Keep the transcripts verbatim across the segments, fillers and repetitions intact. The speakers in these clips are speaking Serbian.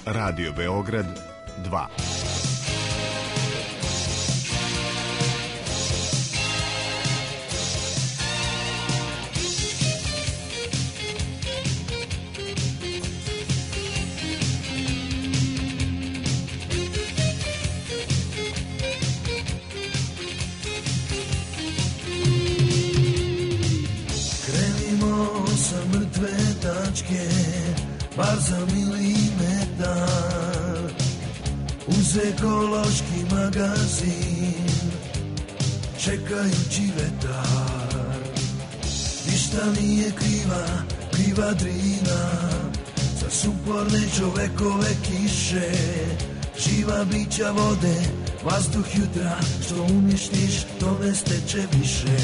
Radio Beograd dva. Krenimo sa mrtve tačke, bar za milimetar, uz ekološki magazin, čekajući vetar. Ništa nije kriva, kriva Drina, za suporne čovekove kiše, živa bića vode, vazduh jutra, što uništiš, tome steče više.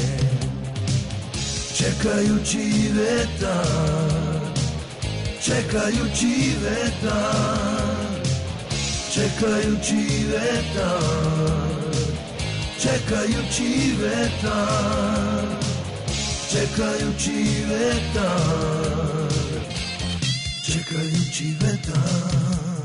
Čekajući vetar, čekajući vetar, čekajući vetar, čekajući vetar, čekajući vetar, čekajući vetar.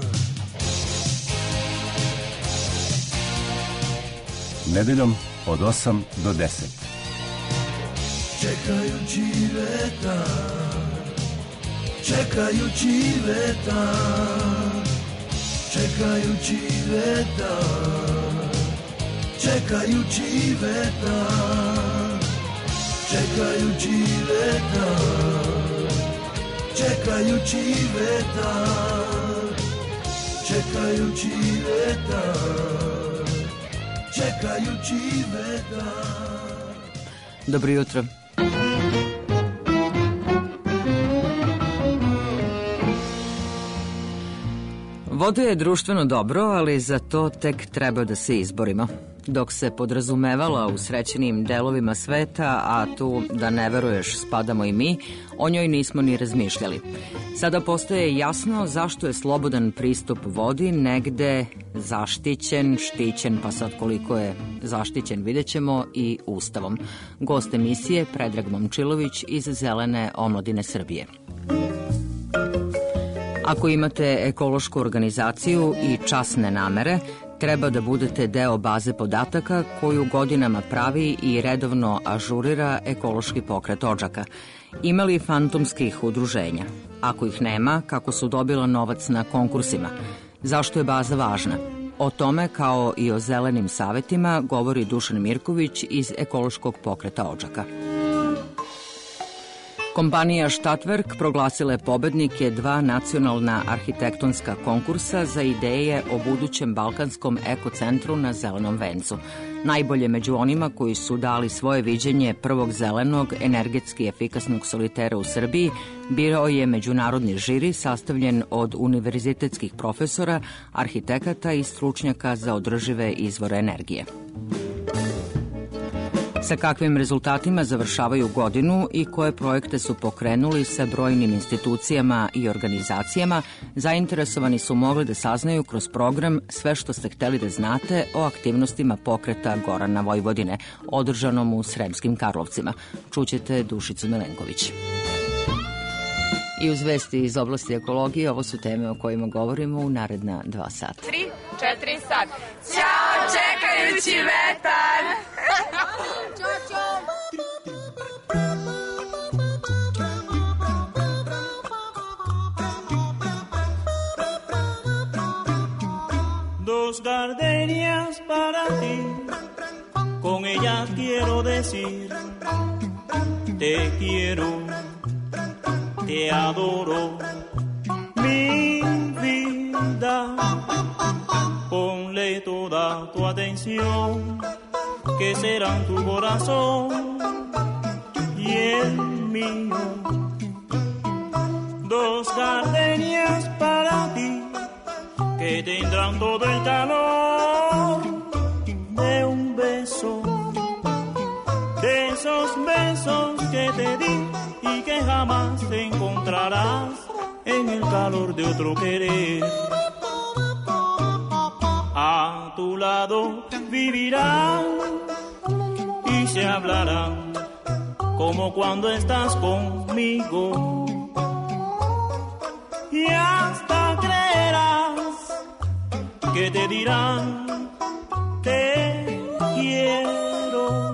Nedeljom od osam do deset. Čekajući vetar, čekajući vetar, čekajući vetar, čekajući vetar, čekajući vetar, čekajući vetar, čekajući vetar, čekajući vetar. Dobro jutro. Voda je društveno dobro, ali za to tek treba da se izborimo. Dok se podrazumevala u srećenim delovima sveta, a tu, da ne veruješ, spadamo i mi, o njoj nismo ni razmišljali. Sada postaje jasno zašto je slobodan pristup vodi negde zaštićen, štićen, pa sad koliko je zaštićen vidjet ćemo, i Ustavom. Gost emisije Predrag Momčilović iz Zelene omladine Srbije. Ako imate ekološku organizaciju i časne namere, treba da budete deo baze podataka koju godinama pravi i redovno ažurira ekološki pokret Odžaka. Ima li fantomskih udruženja? Ako ih nema, kako su dobila novac na konkursima? Zašto je baza važna? O tome, kao i o zelenim savetima, govori Dušan Mirković iz ekološkog pokreta Odžaka. Kompanija Štatverk proglasila je pobednike dva nacionalna arhitektonska konkursa za ideje o budućem balkanskom ekocentru na Zelenom vencu. Najbolje među onima koji su dali svoje viđenje prvog zelenog, energetski efikasnog solitera u Srbiji birao je međunarodni žiri sastavljen od univerzitetskih profesora, arhitekata i stručnjaka za održive izvore energije. Sa kakvim rezultatima završavaju godinu i koje projekte su pokrenuli sa brojnim institucijama i organizacijama, zainteresovani su mogli da saznaju kroz program Sve što ste hteli da znate o aktivnostima pokreta Gorana Vojvodine, održanom u Sremskim Karlovcima. Čućete Dušicu Milenković. I uz vesti iz oblasti ekologije, ovo su teme o kojima govorimo u naredna dva sata. Tri, četiri, sad. Ćao, čekajući vetar! Ćao, ćao! Dos gardenias para ti, con ellas quiero decir, te quiero, te adoro, mi vida, ponle toda tu atención, que serán tu corazón y el mío. Dos gardenias para ti, que tendrán todo el calor de un beso, de esos besos que te di y que jamás te encontrarás en el calor de otro querer. A tu lado vivirán y se hablarán como cuando estás conmigo, y hasta creerás que te dirán te quiero.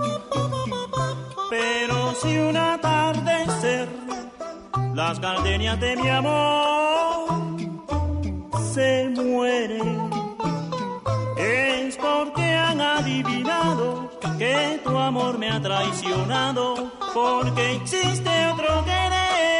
Pero si un atardecer las gardenias de mi amor se mueren, es porque han adivinado que tu amor me ha traicionado, porque existe otro querer.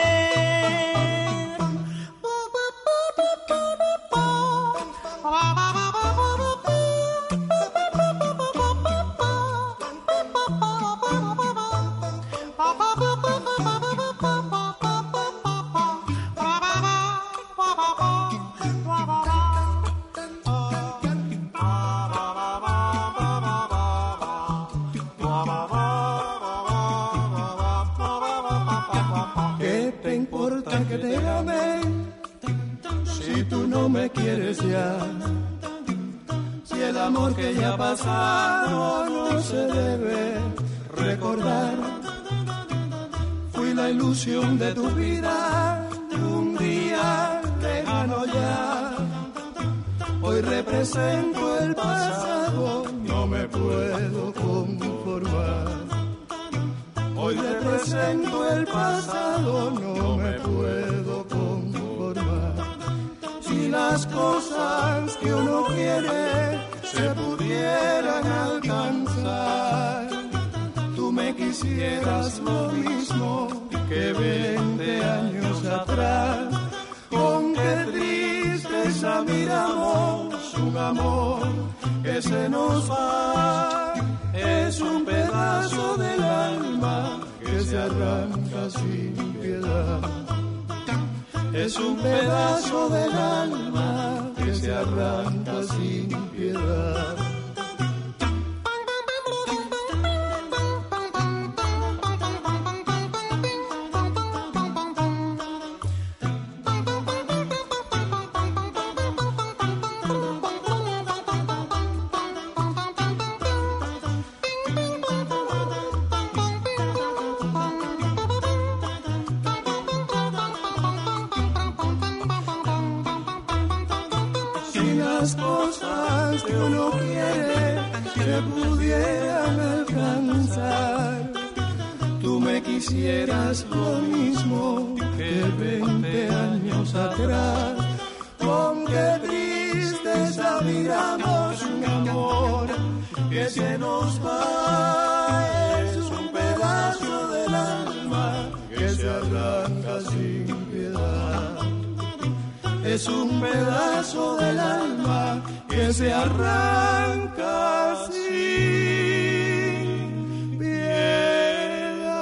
Que te amé, si tú no me quieres ya, si el amor que ya ha pasado no se debe recordar. Fui la ilusión de tu vida, un día lejano ya, hoy represento el pasado, no me puedo conformar. Hoy represento el pasado, no me puedo conformar. Si las cosas que uno quiere se pudieran alcanzar, tú me quisieras lo mismo que veinte años atrás. Con qué tristeza miramos un amor que se nos va. Es un pedazo del alma que se arranca sin piedad. Es un pedazo del alma que se arranca sin piedad. Las cosas que uno quiere se pudieran alcanzar, tú me quisieras lo mismo que veinte años atrás. Con qué tristeza miramos un amor que se nos va. Es un pedazo del alma que se arranca sin piedad. Es un pedazo del alma que se arranca sin piedad.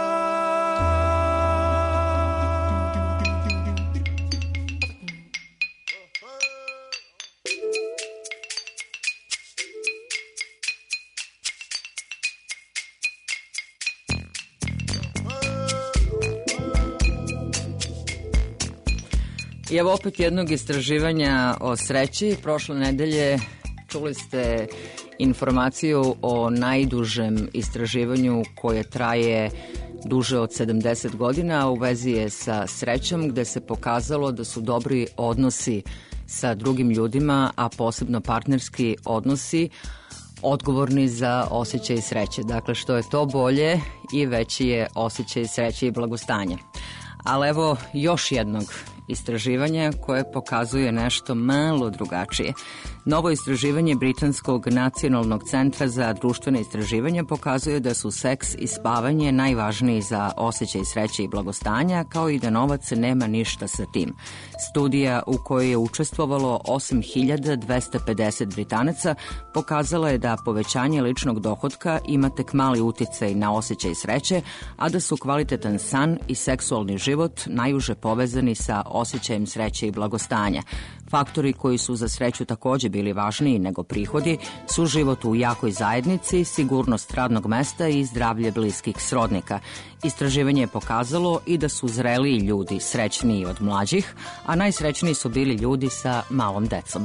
I evo opet jednog istraživanja o sreći. Prošle nedelje čuli ste informaciju o najdužem istraživanju koje traje duže od sedamdeset godina, u vezi je sa srećom, gde se pokazalo da su dobri odnosi sa drugim ljudima, a posebno partnerski odnosi, odgovorni za osjećaj sreće. Dakle, što je to bolje i veći je osjećaj sreće i blagostanja. Ali evo još jednog istraživanja koje pokazuje nešto malo drugačije. Novo istraživanje Britanskog nacionalnog centra za društvene istraživanja pokazuje da su seks i spavanje najvažniji za osjećaj sreće i blagostanja, kao i da novac nema ništa sa tim. Studija u kojoj je učestvovalo osam hiljada dvesta pedeset Britanaca pokazala je da povećanje ličnog dohotka ima tek mali uticaj na osjećaj sreće, a da su kvalitetan san i seksualni život najuže povezani sa osjećajem sreće i blagostanja. Faktori koji su za sreću takođe bili važniji nego prihodi su život u jakoj zajednici, sigurnost radnog mesta i zdravlje bliskih srodnika. Istraživanje je pokazalo i da su zreliji ljudi srećniji od mlađih, a najsrećniji su bili ljudi sa malom decom.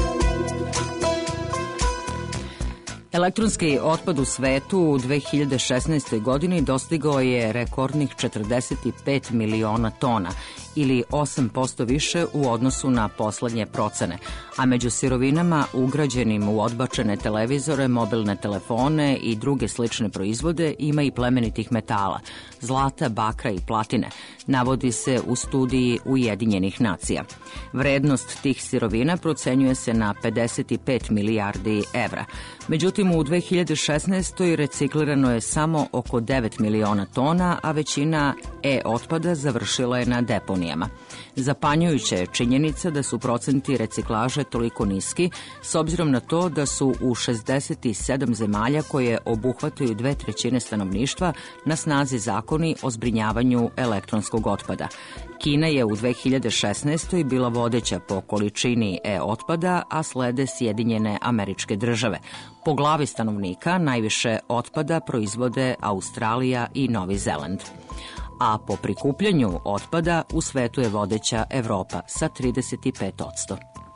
Elektronski otpad u svetu u dve hiljade šesnaestoj. godini dostigao je rekordnih četrdeset pet miliona tona ili osam posto više u odnosu na poslednje procene, a među sirovinama ugrađenim u odbačene televizore, mobilne telefone i druge slične proizvode ima i plemenitih metala, zlata, bakra i platine, navodi se u studiji Ujedinjenih nacija. Vrednost tih sirovina procenjuje se na pedeset pet milijardi evra. Međutim, u dve hiljade šesnaestoj reciklirano je samo oko devet miliona tona, a većina e-otpada završila je na deponijama. Zapanjujuća je činjenica da su procenti reciklaže toliko niski, s obzirom na to da su u šezdeset sedam zemalja koje obuhvataju dve trećine stanovništva na snazi zakoni o zbrinjavanju elektronskog otpada. Kina je u dve hiljade šesnaestoj bila vodeća po količini e-otpada, a slede Sjedinjene Američke Države. Po glavi stanovnika najviše otpada proizvode Australija i Novi Zeland. A po prikupljanju otpada u svetu je vodeća Evropa sa trideset pet posto.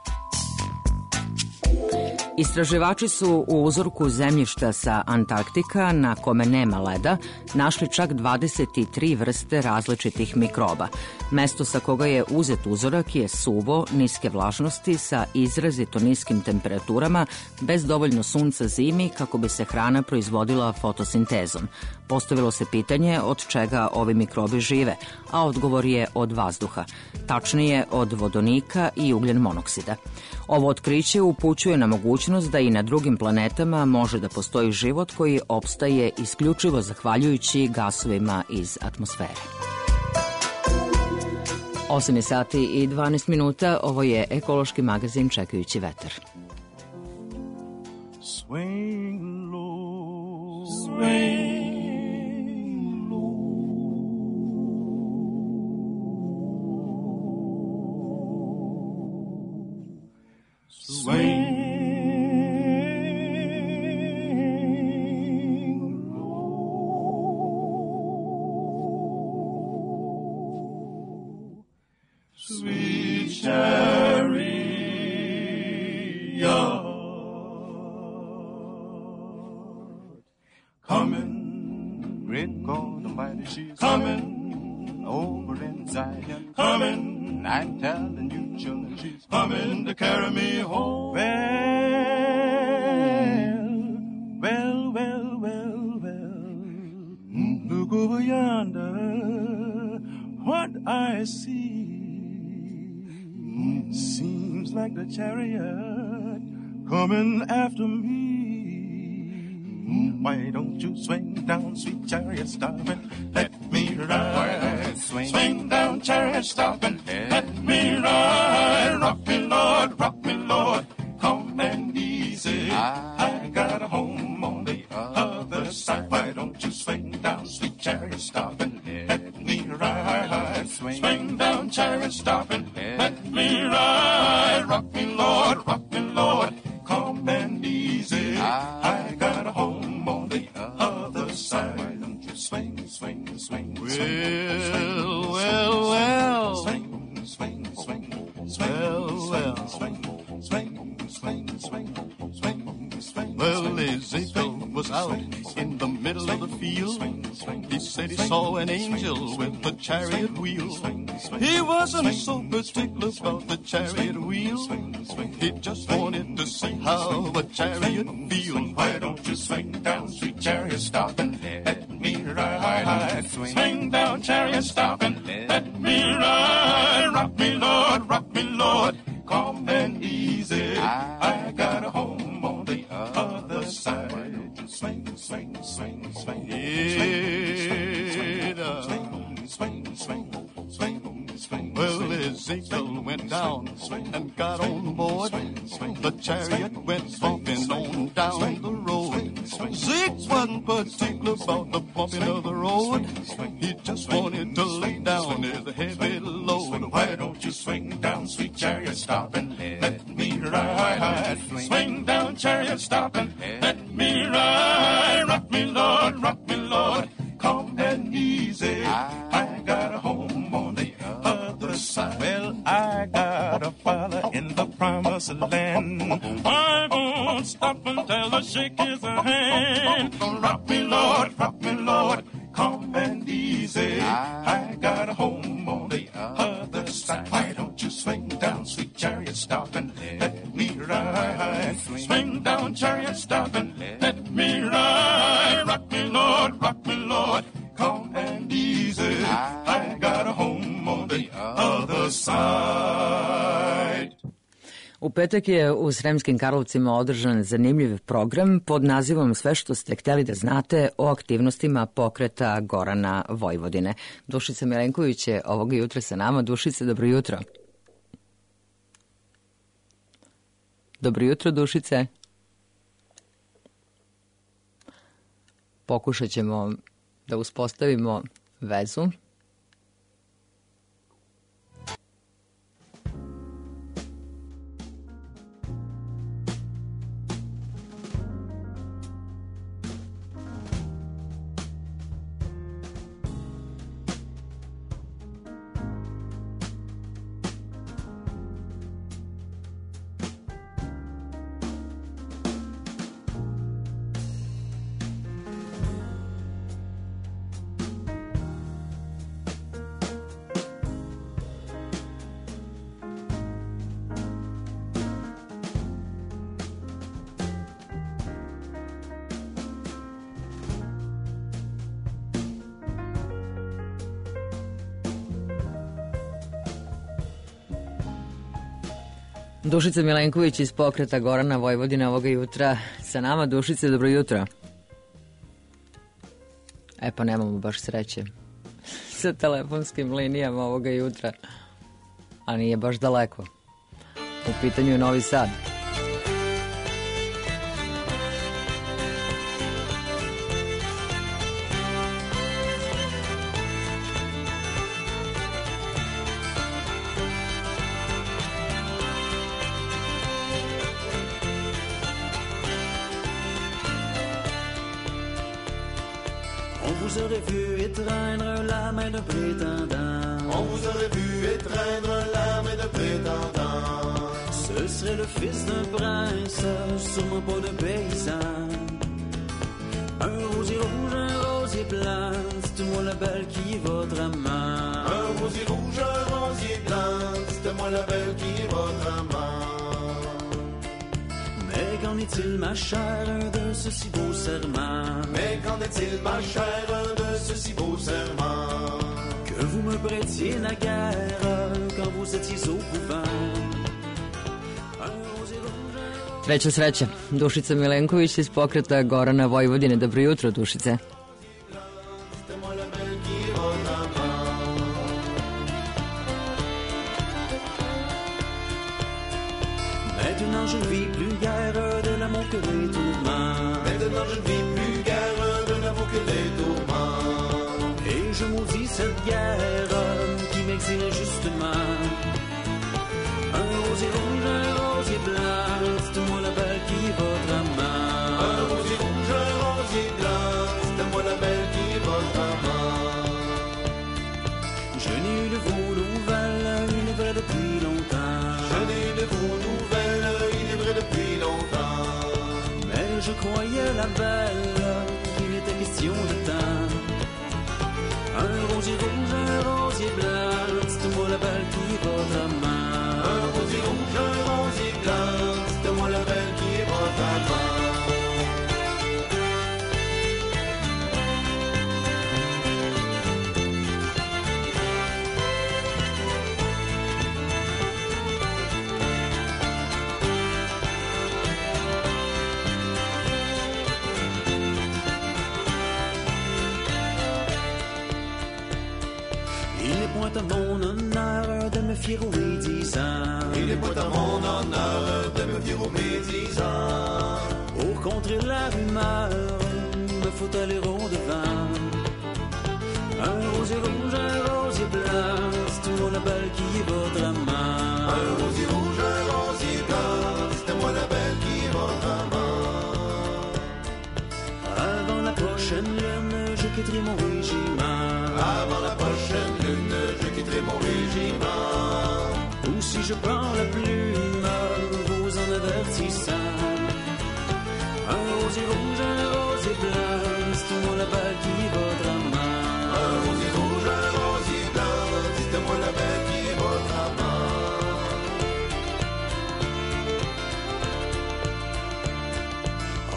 Istraživači su u uzorku zemljišta sa Antarktika, na kome nema leda, našli čak dvadeset tri vrste različitih mikroba. Mesto sa koga je uzet uzorak je suvo, niske vlažnosti, sa izrazito niskim temperaturama, bez dovoljno sunca zimi kako bi se hrana proizvodila fotosintezom. Postavilo se pitanje od čega ovi mikrobi žive, a odgovor je od vazduha, tačnije od vodonika i ugljen monoksida. Ovo otkriće upućuje na mogućnost da i na drugim planetama može da postoji život koji opstaje isključivo zahvaljujući gasovima iz atmosfere. osam je sati i dvanaest minuta, ovo je ekološki magazin Čekajući vetar. Swing low, swing low. Swing low. Sweet chariot, coming, great God Almighty, she's coming over in Zion, coming. I'm telling you, children, she's coming to carry me home. Well, well, well, well, well. Look over yonder, what I see seems like the chariot coming after me. Why don't you swing down, sweet chariot, stop and let me ride? Swing, swing down, chariot, stop and let me ride. Rock me, Lord, rock me, Lord, calm and easy. I got a home on the other side. Why don't you swing down, sweet chariot, stop and let me ride? Swing down, chariot, stop and let me ride. Rock me, Lord, rock me, Lord, calm and easy. I got a home on the other side. Why don't you swing, swing, swing, swing, swing, well, well, swing, swing, swing, swing, well, swing, swing, swing, swing, swing, swing. Well, Ezekiel was out in the middle of the field. He said he saw an angel with a chariot wheel. He wasn't so particular about the chariot wheel. He just wanted to see how a chariot feels. Why don't you swing down, sweet chariot, stop and let me ride? Swing down, chariot, stop and let me ride. Rock me, Lord, rock me, Lord, calm and easy. I got a home on the other side. Why don't you swing, swing, swing, swing, swing, swing, swing, swing, swing. Well, Ezekiel went down and got on board. The chariot went bumping on down the road. Zeke wasn't particular about the bumping of the road. He just wanted to lay down his heavy load. Why don't you swing down, sweet chariot, stop and let me ride? Swing down, chariot, stop and let me ride. Rock me, Lord, rock me, Lord, calm and easy. I got a home on the other side. Well, I got a father in the promised land. I won't stop until I shake his hand. Rock me, Lord, rock me, Lord, calm and easy. I got a home on the other side. Why don't you swing down, sweet chariot, stop and let me ride? Swing down, chariot, stop and let me ride. Rock me, Lord, rock me, Lord, calm and easy. I got a home on the other side. U petak je u Sremskim Karlovcima održan zanimljiv program pod nazivom Sve što ste hteli da znate o aktivnostima pokreta Gorana Vojvodine. Dušica Milenković je ovoga jutra sa nama. Dušice, dobro jutro. Dobro jutro, Dušice. Pokušat ćemo da uspostavimo vezu. Dušica Milenković iz pokreta Gorana Vojvodine ovoga jutra sa nama. Dušice, dobro jutro. E pa nemamo baš sreće sa telefonskim linijama ovoga jutra, a nije baš daleko. U pitanju je Novi Sad. On vous aurait vu étreindre la main de prétendant. On vous aurait vu étreindre la main de prétendant. Ce serait le fils d'un prince, sûrement pas de paysan. Un rosier rouge, un rosier blanc, dites-moi la belle qui est votre amant. Un rosier rouge, un rosier blanc, dites-moi la belle qui est votre amant. Mais qu'en est-il, ma chère, de ce si beau serment? Mais qu'en est-il, ma chère, de ce si beau serment? Que vous me prêtiez naguère quand vous étiez au couvent. Treća sreća. Dušica Milenković iz pokreta Gorana Vojvodine. Dobro jutro, Dušice. Maintenant je ne vis plus guère de l'amour que des tourments. Maintenant je ne vis plus guère de l'amour que des tourments. Et je maudis cette guerre qui m'exile justement. Un rosier rouge, un rosier blanc, dites-moi la belle qui est votre amant. Un rosier rouge, un rosier blanc, dites-moi la belle qui est votre amant. Je n'ai eu de vos nouvelles, il est vrai depuis longtemps. Je n'ai eu de vos nouvelles, il est vrai depuis longtemps. Mais je croyais la belle qu'il était question de temps. Un rosier rouge, un rosier blanc, dites-moi la belle qui est votre amant. Un rosier rouge, un rosier blanc, dites-moi la belle qui est votre amant. Il n'est point à mon honneur de me fier aux médisants. Il n'est point à mon honneur de me fier aux médisants. Pour contrer la rumeur, me faut aller au devant. Un rosier rouge, un rosier blanc, dites-moi la belle qui est votre amant. Un rosier rouge, un rosier blanc, dites-moi la belle qui est votre amant. Avant la prochaine lune, je quitterai mon régiment. Avant la prochaine lune, je quitterai mon régiment. Ou si je prends la plume, vous en avertissant. Un rosier rouge, un rosier blanc, dites-moi la belle qui est votre amant.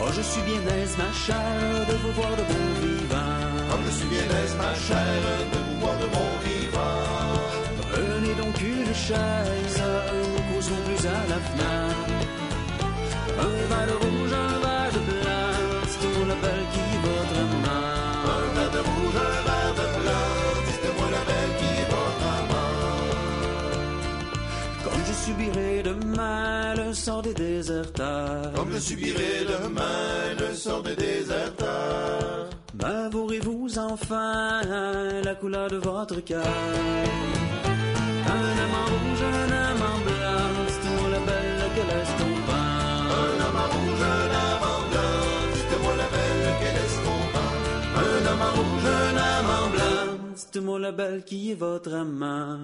Oh, je suis bien aise, ma chère, de vous voir de bon vivant. Comme je suis bien aise, ma chère, de vous voir de bon vivant. Prenez donc une chaise, nous causons plus à la fenêtre. Un verre de rouge, un verre de blanc, dites-moi la belle qui est votre amant. Un verre de rouge, un verre de blanc, dites-moi la belle qui est votre amant. Comme je subirai demain le sort des déserteurs. Comme je subirai demain le sort des déserteurs. M'avouerez-vous enfin la couleur de votre cœur? Un amant rouge, un amant blanc, dites-moi la belle qu'elle est tombant. Un amant rouge, un amant blanc, dites-moi la belle qu'elle est tombant. Un amant rouge, un amant blanc, dites-moi la belle qui est votre amant.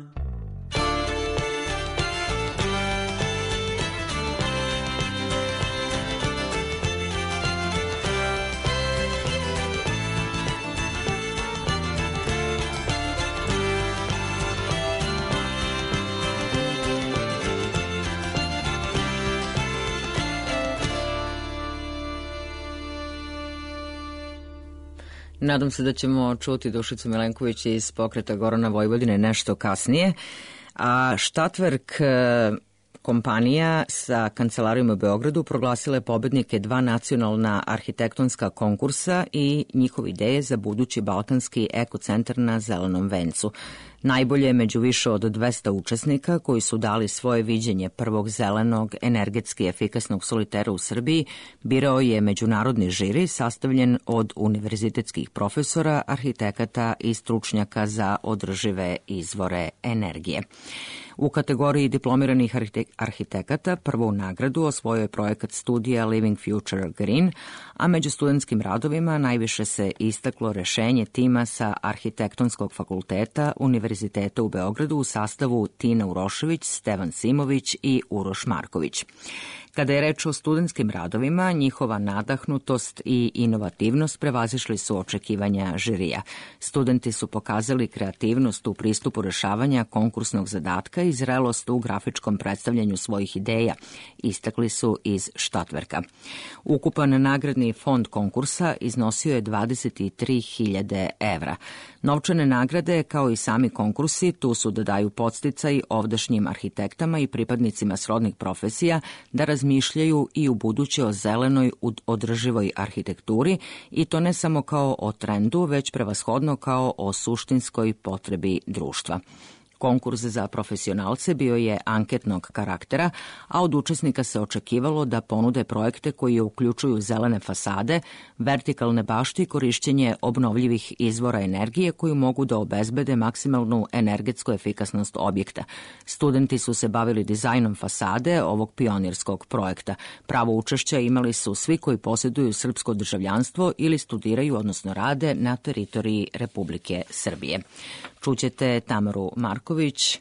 Nadam se da ćemo čuti Dušicu Milenković iz Pokreta Gorana Vojvodine nešto kasnije. A Štatverk kompanija sa kancelarijom u Beogradu proglasila je pobednike dva nacionalna arhitektonska konkursa i njihove ideje za budući balkanski ekocentar na Zelenom vencu. Najbolje među više od dvesta učesnika koji su dali svoje viđenje prvog zelenog, energetski efikasnog solitera u Srbiji birao je međunarodni žiri sastavljen od univerzitetskih profesora, arhitekata i stručnjaka za održive izvore energije. U kategoriji diplomiranih arhitekata prvu nagradu osvojio je projekat studija Living Future Green, a među studentskim radovima najviše se istaklo rešenje tima sa Arhitektonskog fakulteta Univerziteta u Beogradu u sastavu Tina Urošević, Stevan Simović i Uroš Marković. Kada je reč o studentskim radovima, njihova nadahnutost i inovativnost prevazišli su očekivanja žirija. Studenti su pokazali kreativnost u pristupu rešavanja konkursnog zadatka i zrelost u grafičkom predstavljanju svojih ideja, istakli su iz Štatverka. Ukupan nagradni fond konkursa iznosio je dvadeset tri hiljade evra. Novčane nagrade, kao i sami konkursi, tu su da daju podsticaj ovdašnjim arhitektama i pripadnicima srodnih profesija da razmišljaju i u buduće o zelenoj održivoj arhitekturi i to ne samo kao o trendu, već prevashodno kao o suštinskoj potrebi društva. Konkurs za profesionalce bio je anketnog karaktera, a od učesnika se očekivalo da ponude projekte koji uključuju zelene fasade, vertikalne bašte i korišćenje obnovljivih izvora energije koji mogu da obezbede maksimalnu energetsku efikasnost objekta. Studenti su se bavili dizajnom fasade ovog pionirskog projekta. Pravo učešća imali su svi koji posjeduju srpsko državljanstvo ili studiraju, odnosno rade na teritoriji Republike Srbije. Čućete Tamaru Marković,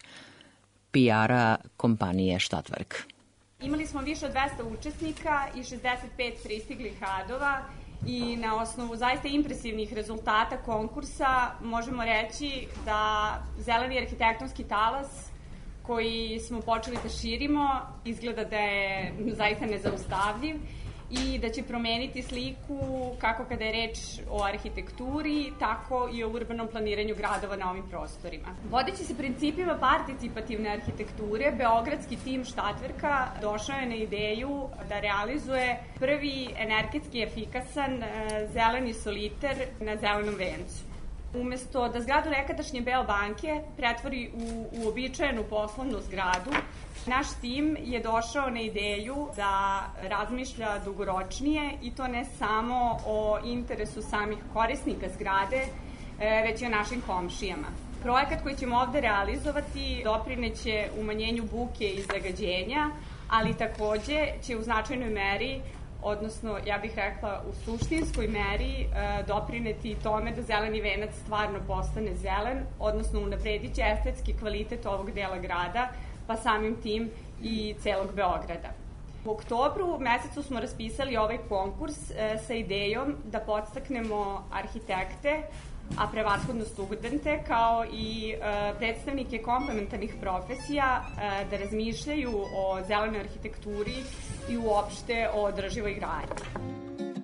P R-a kompanije Štatverk. Imali smo više od dvesta učesnika i šezdeset pet pristiglih radova i na osnovu zaista impresivnih rezultata konkursa možemo reći da zeleni arhitektonski talas koji smo počeli da širimo izgleda da je zaista nezaustavljiv i da će promeniti sliku kako kada je reč o arhitekturi, tako i o urbanom planiranju gradova na ovim prostorima. Vodeći se principima participativne arhitekture, beogradski tim Štatverka došao je na ideju da realizuje prvi energetski efikasan zeleni soliter na Zelenom vencu. Umesto da zgradu nekadašnje Beobanke pretvori u uobičajenu poslovnu zgradu, naš tim je došao na ideju da razmišlja dugoročnije i to ne samo o interesu samih korisnika zgrade, već i o našim komšijama. Projekat koji ćemo ovde realizovati doprineće umanjenju buke i zagađenja, ali takođe će u značajnoj meri, odnosno, ja bih rekla, u suštinskoj meri doprineti tome da zeleni venac stvarno postane zelen, odnosno unapredit će estetski kvalitet ovog dela grada, pa samim tim i celog Beograda. U oktobru mesecu smo raspisali ovaj konkurs sa idejom da podstaknemo arhitekte, a prevashodno studente, kao i predstavnike komplementarnih profesija da razmišljaju o zelenoj arhitekturi i uopšte o održivoj gradnji.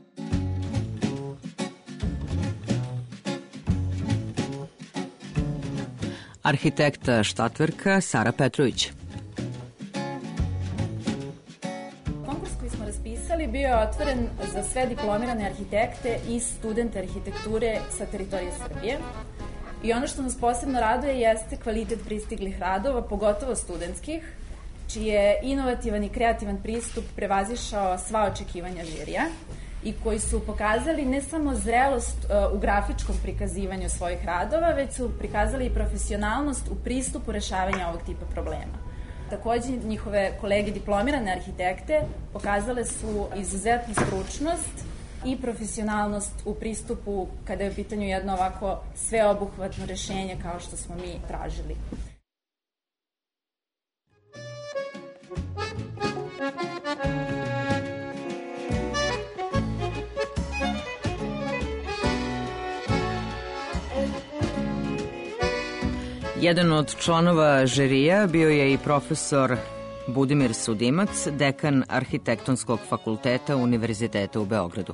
arhitekta Štatverka Sara Petrović. Konkurs koji smo raspisali bio je otvoren za sve diplomirane arhitekte i studente arhitekture sa teritorije Srbije. I ono što nas posebno raduje jeste kvalitet pristiglih radova, pogotovo studentskih, čiji je inovativan i kreativan pristup prevazišao sva očekivanja žirija i koji su pokazali ne samo zrelost uh, u grafičkom prikazivanju svojih radova, već su prikazali i profesionalnost u pristupu rešavanja ovog tipa problema. Takođe, njihove kolege diplomirane arhitekte pokazale su izuzetnu stručnost i profesionalnost u pristupu kada je u pitanju jedno ovako sveobuhvatno rešenje kao što smo mi tražili. Jedan od članova žirija bio je i profesor Budimir Sudimac, dekan Arhitektonskog fakulteta Univerziteta u Beogradu.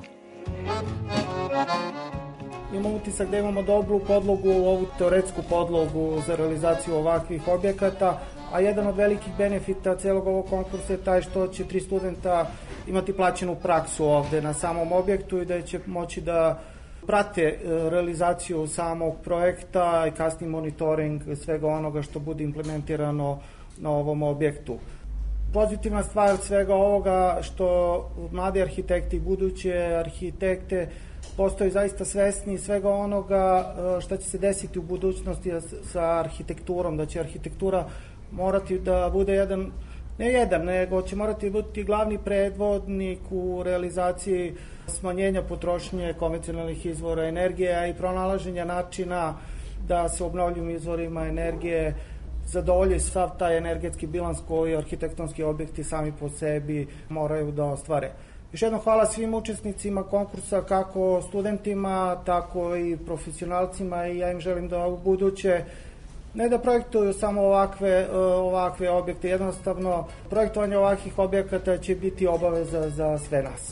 Imamo utisak da imamo dobru podlogu, ovu teoretsku podlogu za realizaciju ovakvih objekata, a jedan od velikih benefita celog ovog konkursa je taj što će tri studenta imati plaćenu praksu ovde na samom objektu i da će moći da prate realizaciju samog projekta i kasniji monitoring svega onoga što bude implementirano na ovom objektu. Pozitivna stvar od svega ovoga što mladi arhitekti i buduće arhitekte postaju zaista svesni svega onoga šta će se desiti u budućnosti sa arhitekturom, da će arhitektura morati da bude jedan, ne jedan, nego će morati biti glavni predvodnik u realizaciji smanjenja potrošnje konvencionalnih izvora energije, a i pronalaženja načina da se obnovljivim izvorima energije zadovolji sav taj energetski bilans koji arhitektonski objekti sami po sebi moraju da ostvare. Još jednom hvala svim učesnicima konkursa, kako studentima, tako i profesionalcima, i ja im želim da u buduće ne da projektuju samo ovakve, ovakve objekte, jednostavno projektovanje ovakvih objekata će biti obaveza za sve nas.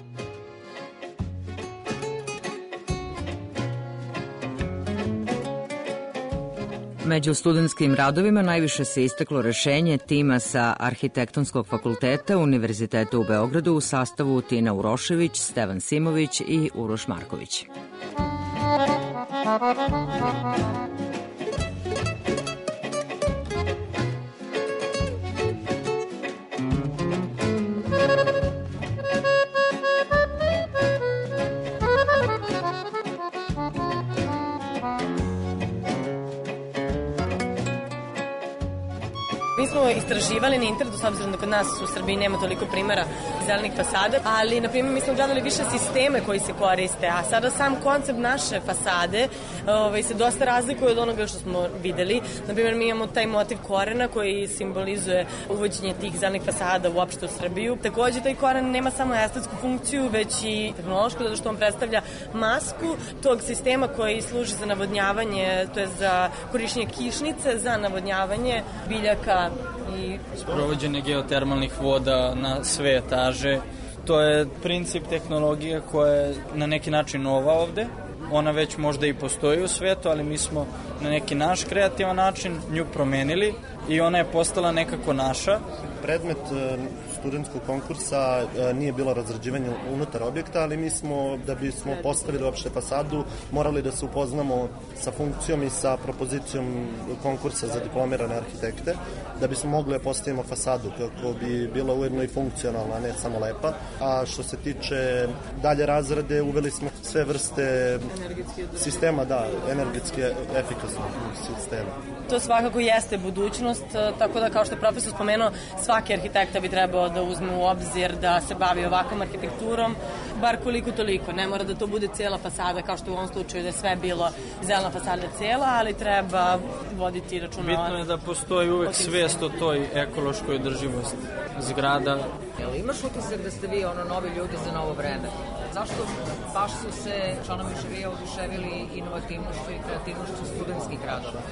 Među studentskim radovima najviše se istaklo rešenje tima sa Arhitektonskog fakulteta Univerziteta u Beogradu u sastavu Tina Urošević, Stevan Simović i Uroš Marković. Mi smo istraživali na internetu, s obzirom da kod nas u Srbiji nema toliko primjera zelenih fasada, ali, na primjer, mi smo gledali više sisteme koji se koriste, a sada sam koncept naše fasade ovaj, se dosta razlikuje od onoga što smo videli. Na primjer, mi imamo taj motiv korena koji simbolizuje uvođenje tih zelenih fasada uopšte u Srbiju. Takođe, taj koren nema samo estetsku funkciju, već i tehnološku, zato što on predstavlja masku tog sistema koji služi za navodnjavanje, to je za korišćenje kišnice, za navodnjavanje biljaka i sprovođenje geotermalnih voda na sve etaže. To je princip tehnologije koja je na neki način nova ovde. Ona već možda i postoji u svetu, ali mi smo na neki naš kreativan način nju promenili i ona je postala nekako naša. Predmet studentskog konkursa nije bilo razrađivanje unutar objekta, ali mi smo, da bismo postavili uopšte fasadu, morali da se upoznamo sa funkcijom i sa propozicijom konkursa za diplomirane arhitekte, da bismo mogli da postavimo fasadu kako bi bila ujedno i funkcionalna, a ne samo lepa. A što se tiče dalje razrade, uveli smo sve vrste sistema, da, energetski efikasnog sistema. To svakako jeste budućnost, tako da, kao što je profesor spomenuo, svaki arhitekta bi trebao da uzme u obzir da se bavi ovakvom arhitekturom, bar koliko toliko. Ne mora da to bude cela fasada, kao što u ovom slučaju da je sve bilo zelena fasada cela, ali treba voditi računa. Bitno je da postoji uvek svest o toj ekološkoj održivosti zgrada. Jel imaš utisak da ste vi ono novi ljudi za novo vreme? Zašto baš su se članovi žirija oduševili inovativnošću i kreativnošću studentskih radova?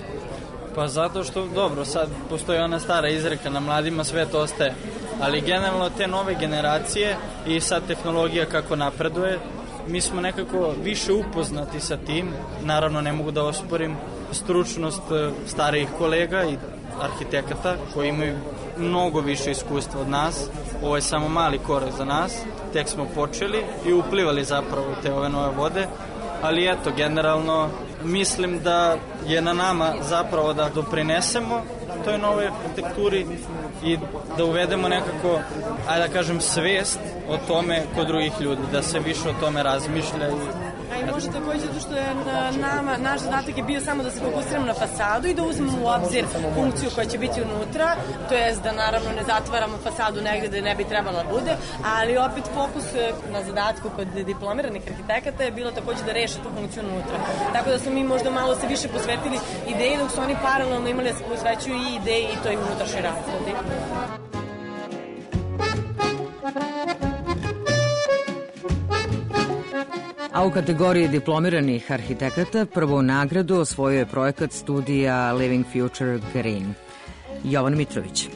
Pa zato što, dobro, sad postoji ona stara izreka, na mladima sve to ostaje, ali generalno te nove generacije i sad tehnologija kako napreduje, mi smo nekako više upoznati sa tim. Naravno, ne mogu da osporim stručnost starijih kolega i arhitekata koji imaju mnogo više iskustva od nas. Ovo je samo mali korak za nas, tek smo počeli i uplivali zapravo u te ove nove vode, ali eto, generalno mislim da je na nama zapravo da doprinesemo toj novoj arhitekturi i da uvedemo nekako, ajde da kažem, svest o tome kod drugih ljudi, da se više o tome razmišlja i A i može takođe zato što je nama, naš zadatak je bio samo da se fokusiramo na fasadu i da uzmemo u obzir funkciju koja će biti unutra, to jest da naravno ne zatvaramo fasadu negde da ne bi trebala bude, ali opet fokus na zadatku kod diplomiranih arhitekata je bilo takođe da reše tu funkciju unutra. Tako da smo mi možda malo se više posvetili ideji, dok su oni paralelno imali da se posvećuju i ideji i toj unutrašnjoj razradi. A u kategoriji diplomiranih arhitekata prvu nagradu osvojio je projekat studija Living Future Green. Jovan Mitrović.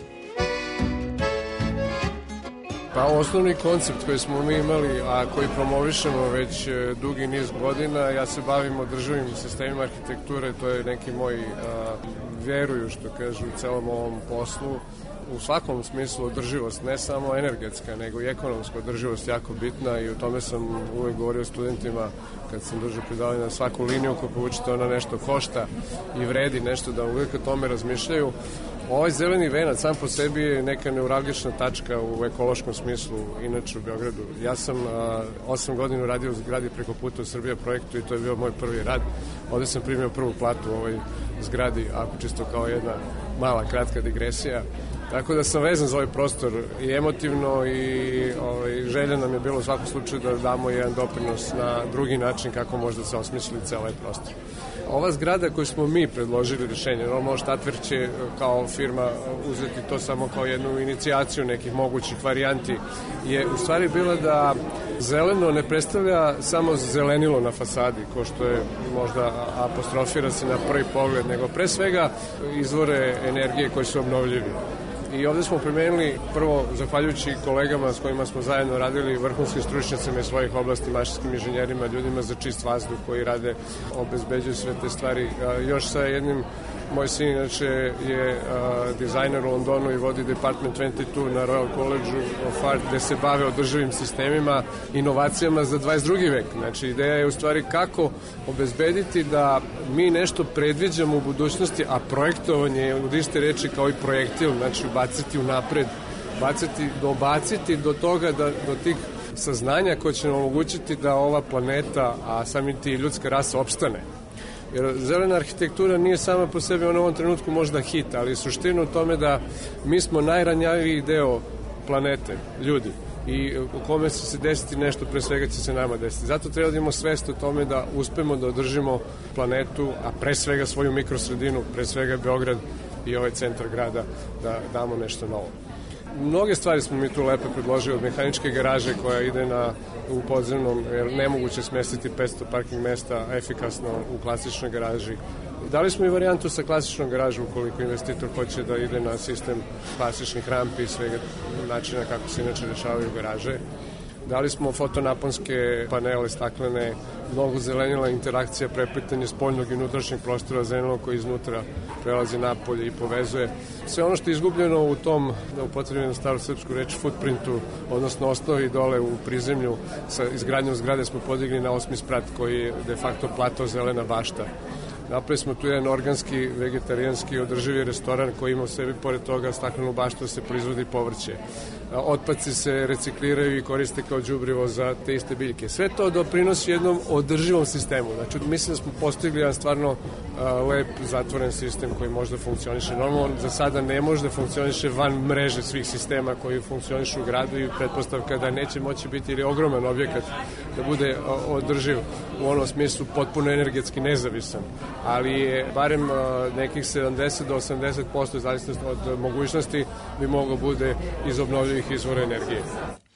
Pa osnovni koncept koji smo mi imali, a koji promovišemo već dugi niz godina, ja se bavim održivim sistemima arhitekture, to je neki moj a, veruju, što kažu, u celom ovom poslu. U svakom smislu održivost, ne samo energetska, nego i ekonomska održivost jako bitna i o tome sam uvek govorio studentima kad sam držao predavanje na svaku liniju koju povučete, ona nešto košta i vredi nešto, da uvek o tome razmišljaju. Ovaj zeleni venac sam po sebi je neka neuralgična tačka u ekološkom smislu, inače u Beogradu. Ja sam a, osam godina radio u zgradi preko puta u Srbija projektu i to je bio moj prvi rad. Ovde sam primio prvu platu u ovoj zgradi, ako čisto kao jedna mala kratka digresija. Tako da sam vezan za ovaj prostor i emotivno i ovaj, želja nam je bilo u svakom slučaju da damo jedan doprinos na drugi način kako možda se osmisli ceo ovaj prostor. Ova zgrada koju smo mi predložili rješenje, normalno Štatver će kao firma uzeti to samo kao jednu inicijaciju nekih mogućih varijanti, je u stvari bila da zeleno ne predstavlja samo zelenilo na fasadi, ko što je možda apostrofira se na prvi pogled, nego pre svega izvore energije koji su obnovljivi. I ovde smo primenili, prvo, zahvaljujući kolegama s kojima smo zajedno radili, vrhunskim stručnjacima iz svojih oblasti, mašinskim inženjerima, ljudima za čist vazduh koji rade, obezbeđuju sve te stvari. Još sa jednim, moj sin inače je uh, dizajner u Londonu i vodi Department dvadeset dva na Royal College of Art, gde se bave održivim sistemima, inovacijama za dvadeset drugi vek. Znači, ideja je u stvari kako obezbediti da mi nešto predviđamo u budućnosti, a projektovanje je u iste reči kao i projektil, znači baciti u napred, baciti, dobaciti do toga, da, do tih saznanja koje će nam omogućiti da ova planeta, a samim ti ljudska rasa opstane. Jer zelena arhitektura nije sama po sebi, ona u ovom trenutku možda hit, ali suština u tome da mi smo najranjaviji deo planete, ljudi, i u kome će se desiti nešto, pre svega će se nama desiti. Zato treba da imamo svest o tome da uspemo da održimo planetu, a pre svega svoju mikrosredinu, pre svega Beograd i ovaj centar grada, da damo nešto novo. Mnoge stvari smo mi tu lepe predložili, od mehaničke garaže koja ide na, u podzemnom, jer nemoguće smestiti petsto parking mesta efikasno u klasičnoj garaži. Dali smo i varijantu sa klasičnom garažom ukoliko investitor hoće da ide na sistem klasičnih rampi i svega načina kako se inače rešavaju garaže. Dali smo fotonaponske panele staklene, mnogo zelenila interakcija, preplitanje spoljnog i unutrašnjeg prostora zelenog koji iznutra prelazi napolje i povezuje. Sve ono što je izgubljeno u tom, da upotrebim na staru srpsku reč, footprintu, odnosno osnovi dole u prizemlju, sa izgradnjom zgrade smo podigli na osmi sprat koji je de facto plato zelena bašta. Napravili smo tu jedan organski, vegetarijanski, održivi restoran koji ima u sebi, pored toga, staklenu baštu, se proizvodi povrće. Otpaci se recikliraju i koriste kao đubrivo za te iste biljke. Sve to doprinosi jednom održivom sistemu. Znači, mislim da smo postigli jedan stvarno a, lep, zatvoren sistem koji može da funkcioniše. Normalno, za sada ne može da funkcioniše van mreže svih sistema koji funkcionišu u gradu i pretpostavka da neće moći biti ili ogroman objekat da bude a, održiv u onom smislu potpuno energetski nezavisan. Ali je barem a, nekih sedamdeset do osamdeset posto zavisno od mogućnosti bi moglo bude iz obnovljivih izvora energije.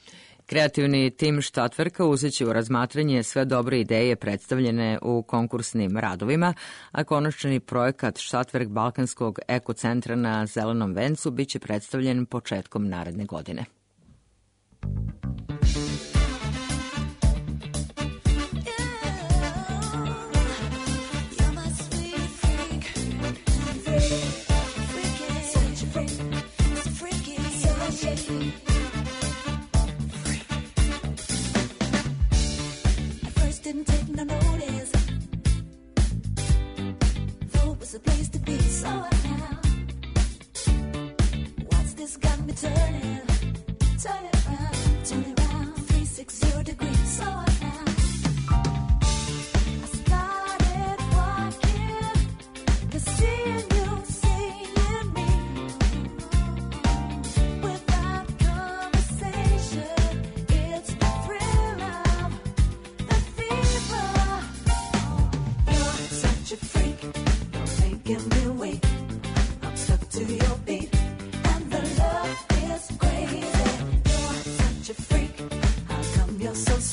Kreativni tim Štatverka uzeće u razmatranje sve dobre ideje predstavljene u konkursnim radovima, a konačni projekat Štatverk Balkanskog ekocentra na Zelenom vencu biće predstavljen početkom naredne godine.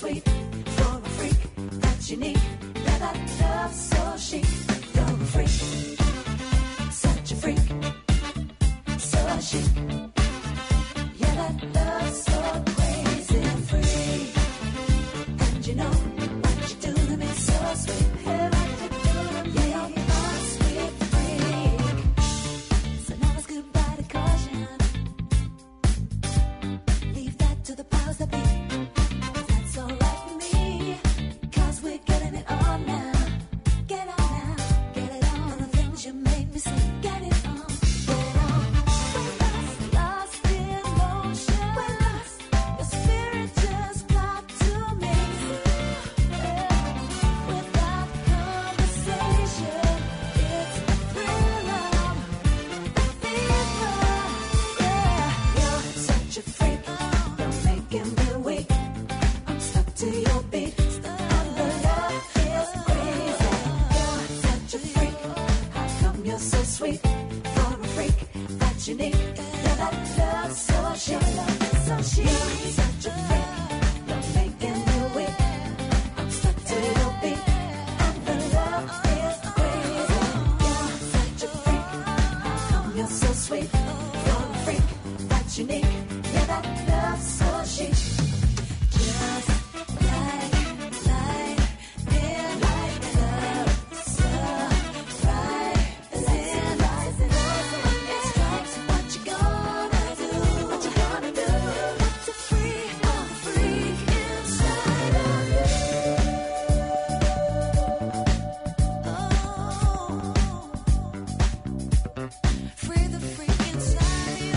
sweet for a freak that's unique. Yeah, that love so chic. You're a freak, such a freak, so chic. Yeah, that love so crazy free. And you know what you do to me so sweet. Hey, what you do to me, yeah, you're my sweet freak. So now it's goodbye to caution. Leave that to the powers that be. That's alright with me, 'cause we're getting it on now. Get on now, get it on. The things you made me say, get it on, get it on. We're lost, lost in motion. We're lost, your spirit just got to me. Yeah. Without conversation, it's the thrill of the fever. Yeah, you're such a freak, you're making me weak. I'm stuck to your beat, and the love is crazy. You're such a freak, how come you're so sweet? For a freak that's unique, yeah, that love so chic, so chic. You're such a freak, you're making me weak. I'm stuck to your beat, and the love is crazy. You're such a freak, how come you're so sweet? For a freak that's unique, yeah, that love so chic. Just like, like, yeah, like love, so right, rising, rising, rising. It strikes what you gonna do, what you gonna do. What's a freak, a freak inside of you. Free the freak inside you.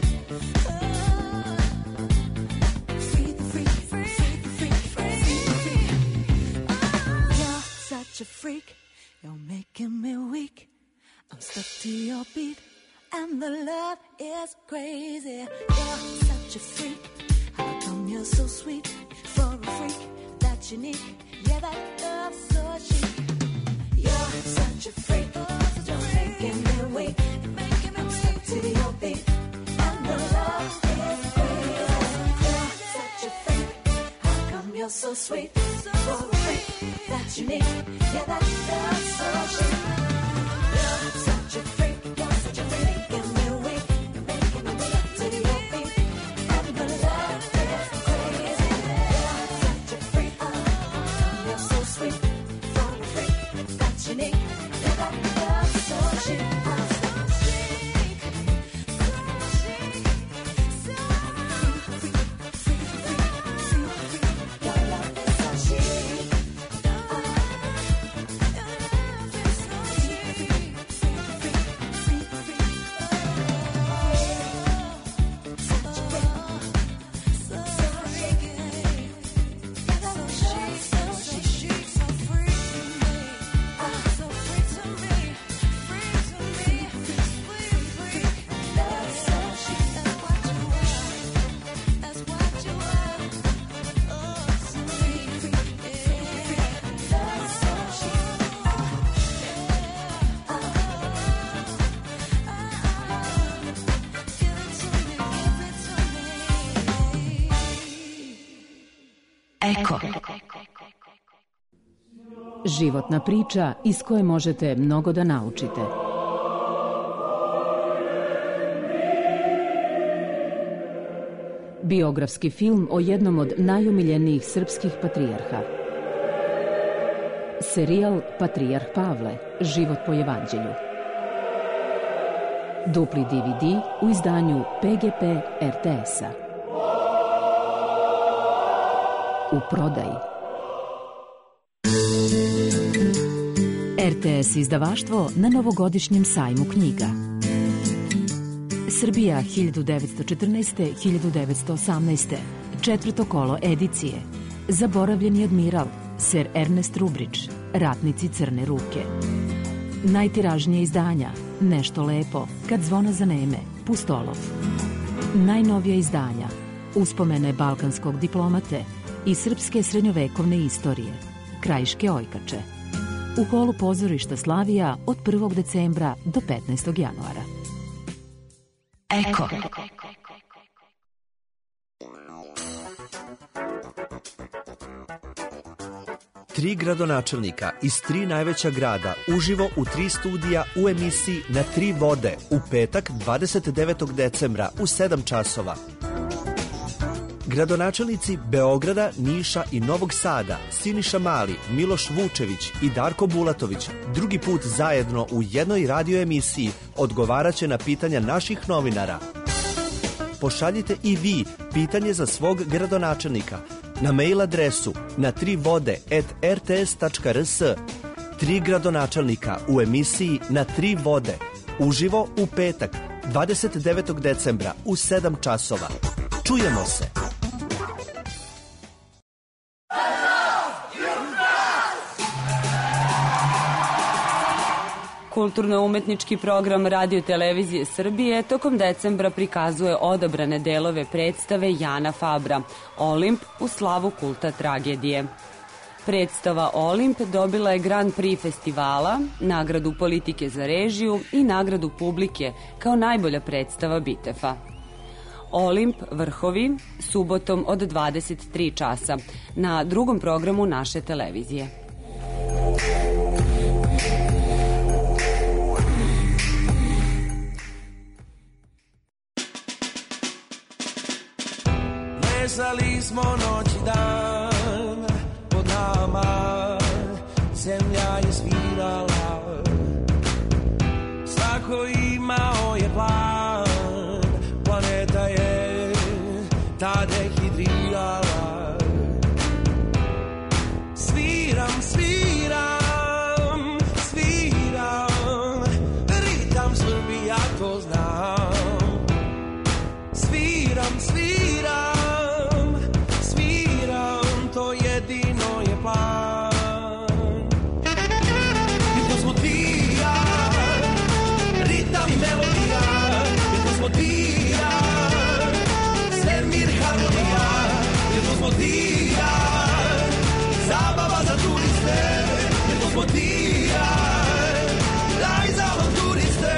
Free the freak, free the freak, free the freak. You're such a freak, you're making me weak. I'm stuck to your beat, and the love is crazy. You're such a freak, how come you're so sweet? For a freak that's unique, yeah, that love so chic. You're such a freak, you're making me weak. I'm stuck to your beat, and the love is crazy. You're such a freak, how come you're so sweet? For a freak that's unique, yeah, that love so chic. You're such a freak, you're such a freak, making me weak. You're making me weak to your beat, and the love is crazy. You're such a freak, how come you're so sweet? For a freak that's unique, yeah, that love so chic. I'm so chic, so chic, so freak, freak, freak, freak, freak. Your love is so chic. Your love is so chic. Freak, freak, freak, freak. Such a freak, so freak. Yeah, so chic, so chic, so freak to me. So freak to me, freak to me, freak, freak. That's so chic, that's what you are, that's what you are. Oh, so freak, freak, freak, freak. That's so chic. Give it to me, give it to me. Eko. Životna priča iz koje možete mnogo da naučite. Biografski film o jednom od najomiljenijih srpskih patrijarha. Serijal Patrijarh Pavle, život po evanđelju. Dupli D V D u izdanju P G P R T S-a. U prodaji. R T S izdavaštvo na novogodišnjem sajmu knjiga. Srbija hiljadu devetsto četrnaeste do hiljadu devetsto osamnaeste. Četvrto kolo edicije. Zaboravljeni admiral, Ser Ernest Rubrić, Ratnici crne ruke. Najtiražnije izdanja, Nešto lepo, Kad zvona zaneme, Pustolov. Najnovija izdanja, Uspomene balkanskog diplomate i srpske srednjovekovne istorije, Krajiške ojkače. U holu pozorišta Slavija od prvog decembra do petnaestog januara. Eko. Tri gradonačelnika iz tri najveća grada uživo u tri studija u emisiji Na tri vode u petak dvadeset devetog decembra u sedam časova. Gradonačelnici Beograda, Niša i Novog Sada, Siniša Mali, Miloš Vučević i Darko Bulatović drugi put zajedno u jednoj radio emisiji odgovaraće na pitanja naših novinara. Pošaljite i vi pitanje za svog gradonačelnika na mail adresu na tri vode at r t s tačka r s. Tri gradonačelnika u emisiji Na tri vode uživo u petak dvadeset devetog decembra u sedam časova. Čujemo se! Kulturno-umetnički program Radio Televizije Srbije tokom decembra prikazuje odabrane delove predstave Jana Fabra Olimp u slavu kulta tragedije. Predstava Olimp dobila je Grand Prix festivala, nagradu politike za režiju i nagradu publike kao najbolja predstava Bitefa. Olimp Vrhovi subotom od dvadeset tri časa na drugom programu naše televizije. Plesali smo noć i dan, pod nama zemlja je svirala. Svako imao je plan, planeta je ta dehidrirala. Sviram, sviram, sviram, ritam svrbi, ja to znam. Sviram, sviram, zabava za turiste, jer to smo ti ja, raj za avanturiste.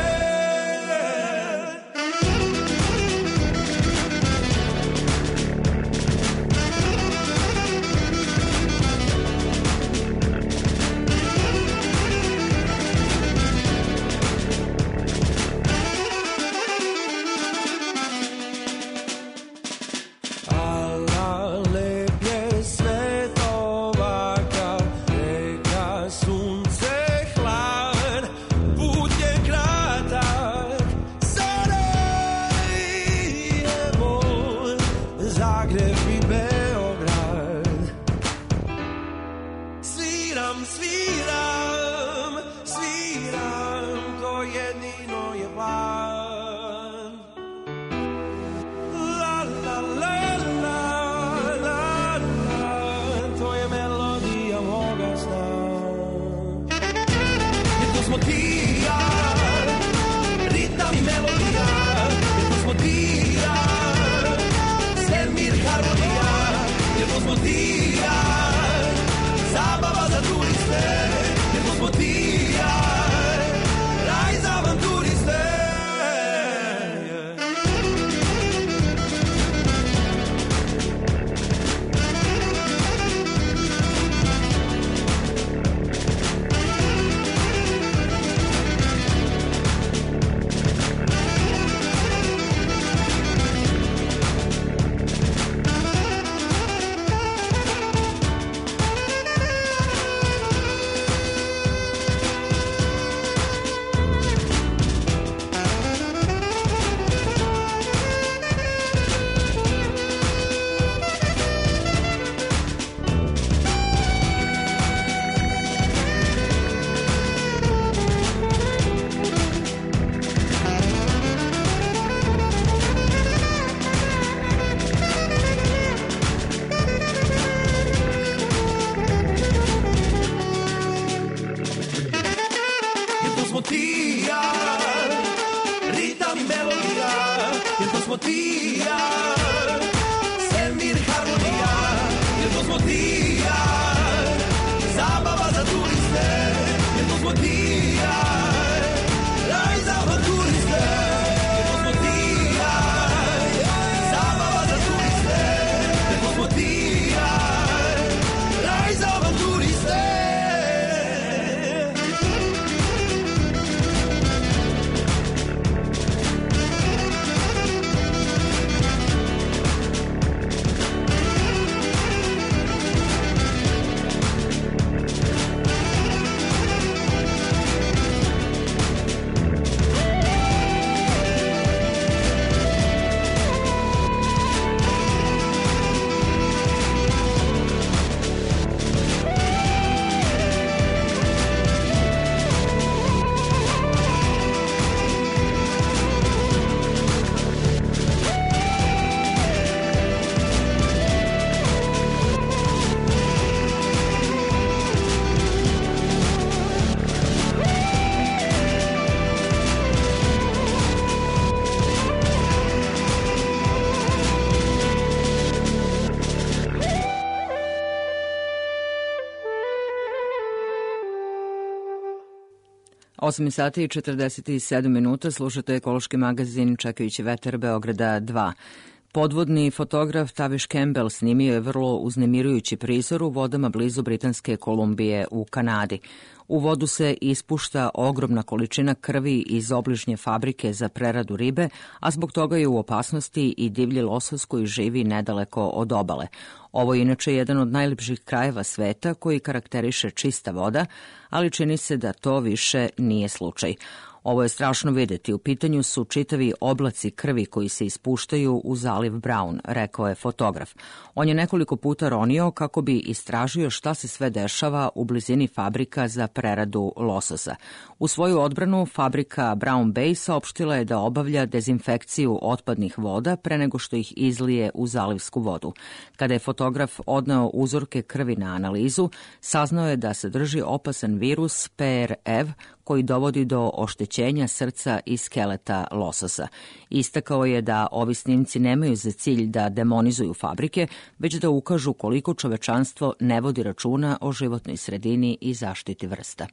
Zabava za turiste, jer to smo ti ja, raj za avanturiste. osam sati i četrdeset sedam minuta, slušate ekološki magazin Čekajući vetar Beograda dva. Podvodni fotograf Tavish Campbell snimio je vrlo uznemirujući prizor u vodama blizu Britanske Kolumbije u Kanadi. U vodu se ispušta ogromna količina krvi iz obližnje fabrike za preradu ribe, a zbog toga je u opasnosti i divlji losos koji živi nedaleko od obale. Ovo je inače jedan od najlepših krajeva sveta koji karakteriše čista voda, ali čini se da to više nije slučaj. Ovo je strašno videti. U pitanju su čitavi oblaci krvi koji se ispuštaju u zaliv Brown, rekao je fotograf. On je nekoliko puta ronio kako bi istražio šta se sve dešava u blizini fabrika za preradu lososa. U svoju odbranu fabrika Brown Bay saopštila je da obavlja dezinfekciju otpadnih voda pre nego što ih izlije u zalivsku vodu. Kada je fotograf odneo uzorke krvi na analizu, saznao je da sadrži opasan virus P R E V koji dovodi do oštećenja srca i skeleta lososa. Istakao je da ovi snimci nemaju za cilj da demonizuju fabrike, već da ukažu koliko čovečanstvo ne vodi računa o životnoj sredini i zaštiti vrsta.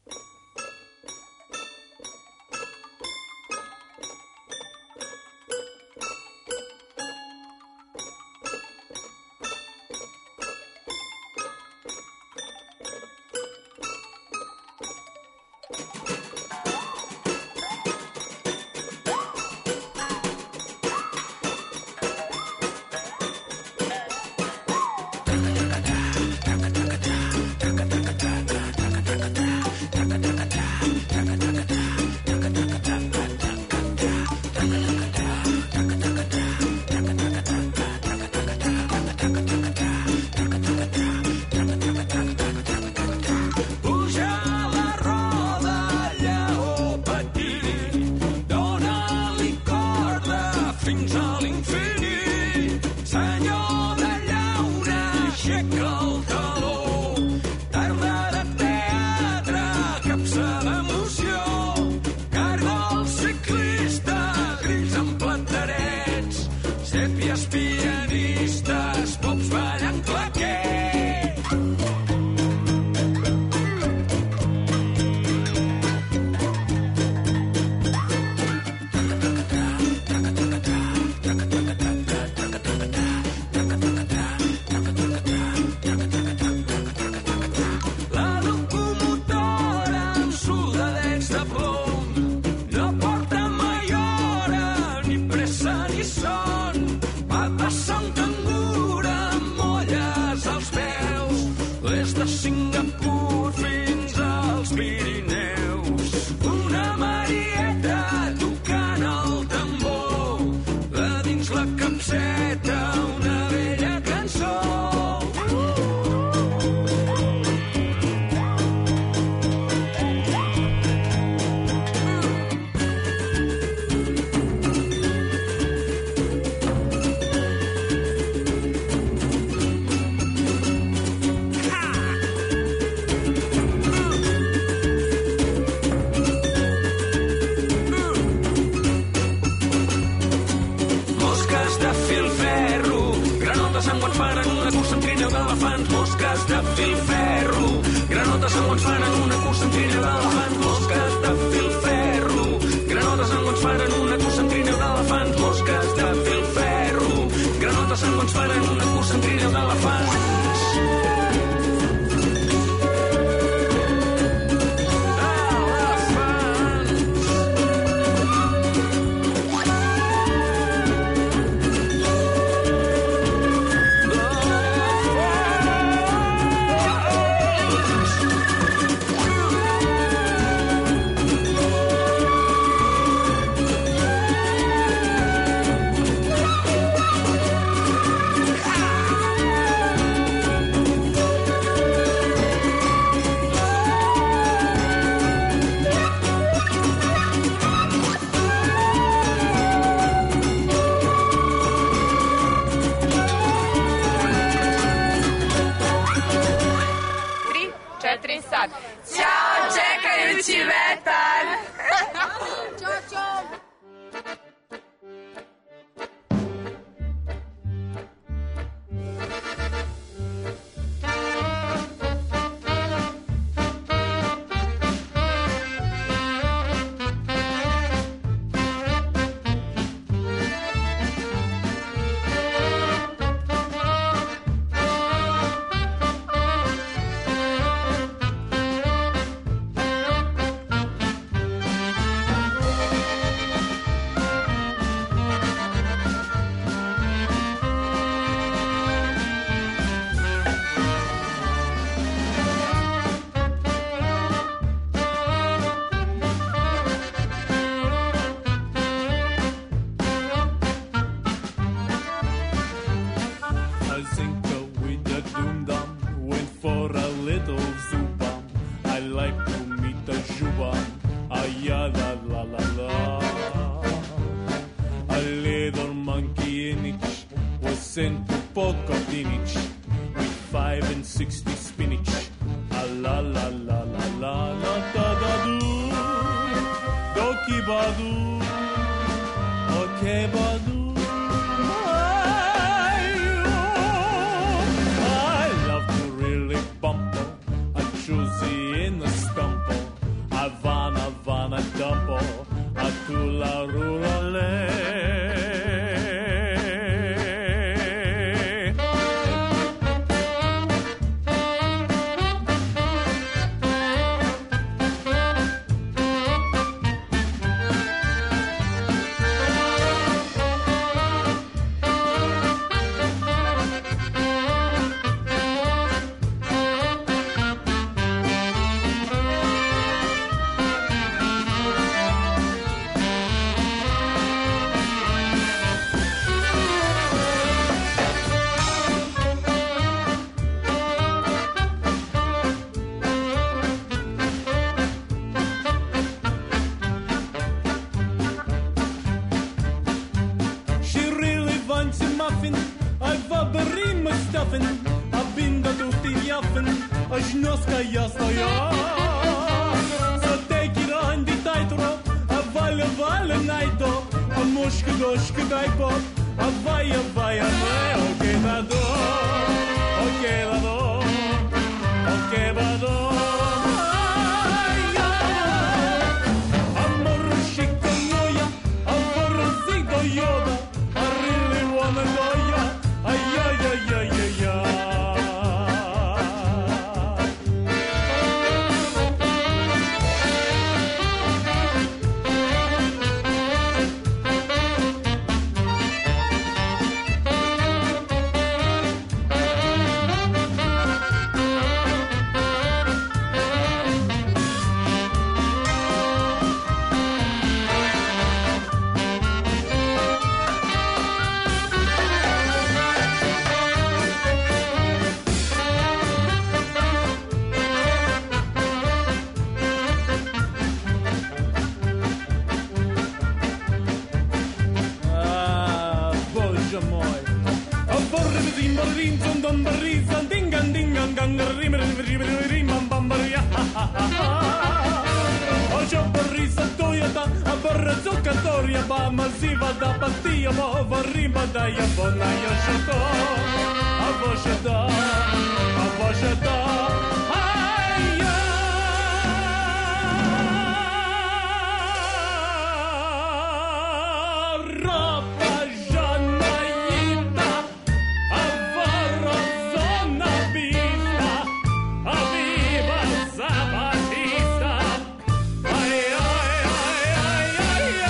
Ćao, čekajući vetar! Ćao, ćao! sinker with the doom-dum. Went for a little zoobum. I like to meet the jubum. Ah-ya, la-la-la-la. A little monkey in it was sent to Pocotinic with five and sixty spinach. Ah-la-la-la-la-la-la-da-da-do. Doki-ba-do. Okay-ba-do. Havana, Havana, Dumpo, Atula, Rurale. Жноска я стоя, за теки ранди тайтро, а валя валя найто, а мошка дошка дай по, а вая вая не, окей бадо, окей бадо, окей бадо. Amorshika moja, a vorzigo joda, I really wanna know ya, ay ay ay ay ay ay. Ba maziva da patija mova rimba da je bona još to, a bože da, a bože da, aj ja. Ropa žana jita, a varozona bista, a viva Zapatista, aj aj aj aj aj aj.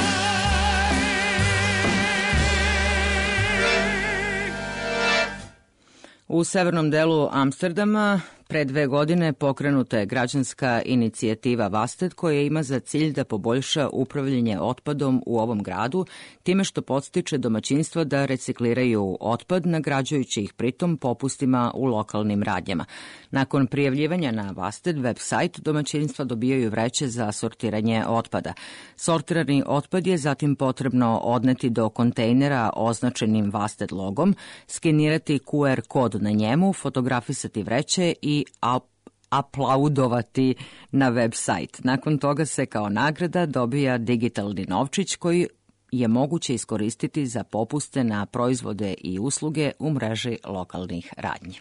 U severnom delu Amsterdama pre dve godine pokrenuta je građanska inicijativa Vasted koja ima za cilj da poboljša upravljanje otpadom u ovom gradu time što podstiče domaćinstva da recikliraju otpad nagrađujući ih pritom popustima u lokalnim radnjama. Nakon prijavljivanja na Vasted website domaćinstva dobijaju vreće za sortiranje otpada. Sortirani otpad je zatim potrebno odneti do kontejnera označenim Vasted logom, skenirati Q R kod na njemu, fotografisati vreće i aplaudovati na website. Nakon toga se kao nagrada dobija digitalni novčić koji je moguće iskoristiti za popuste na proizvode i usluge u mreži lokalnih radnji.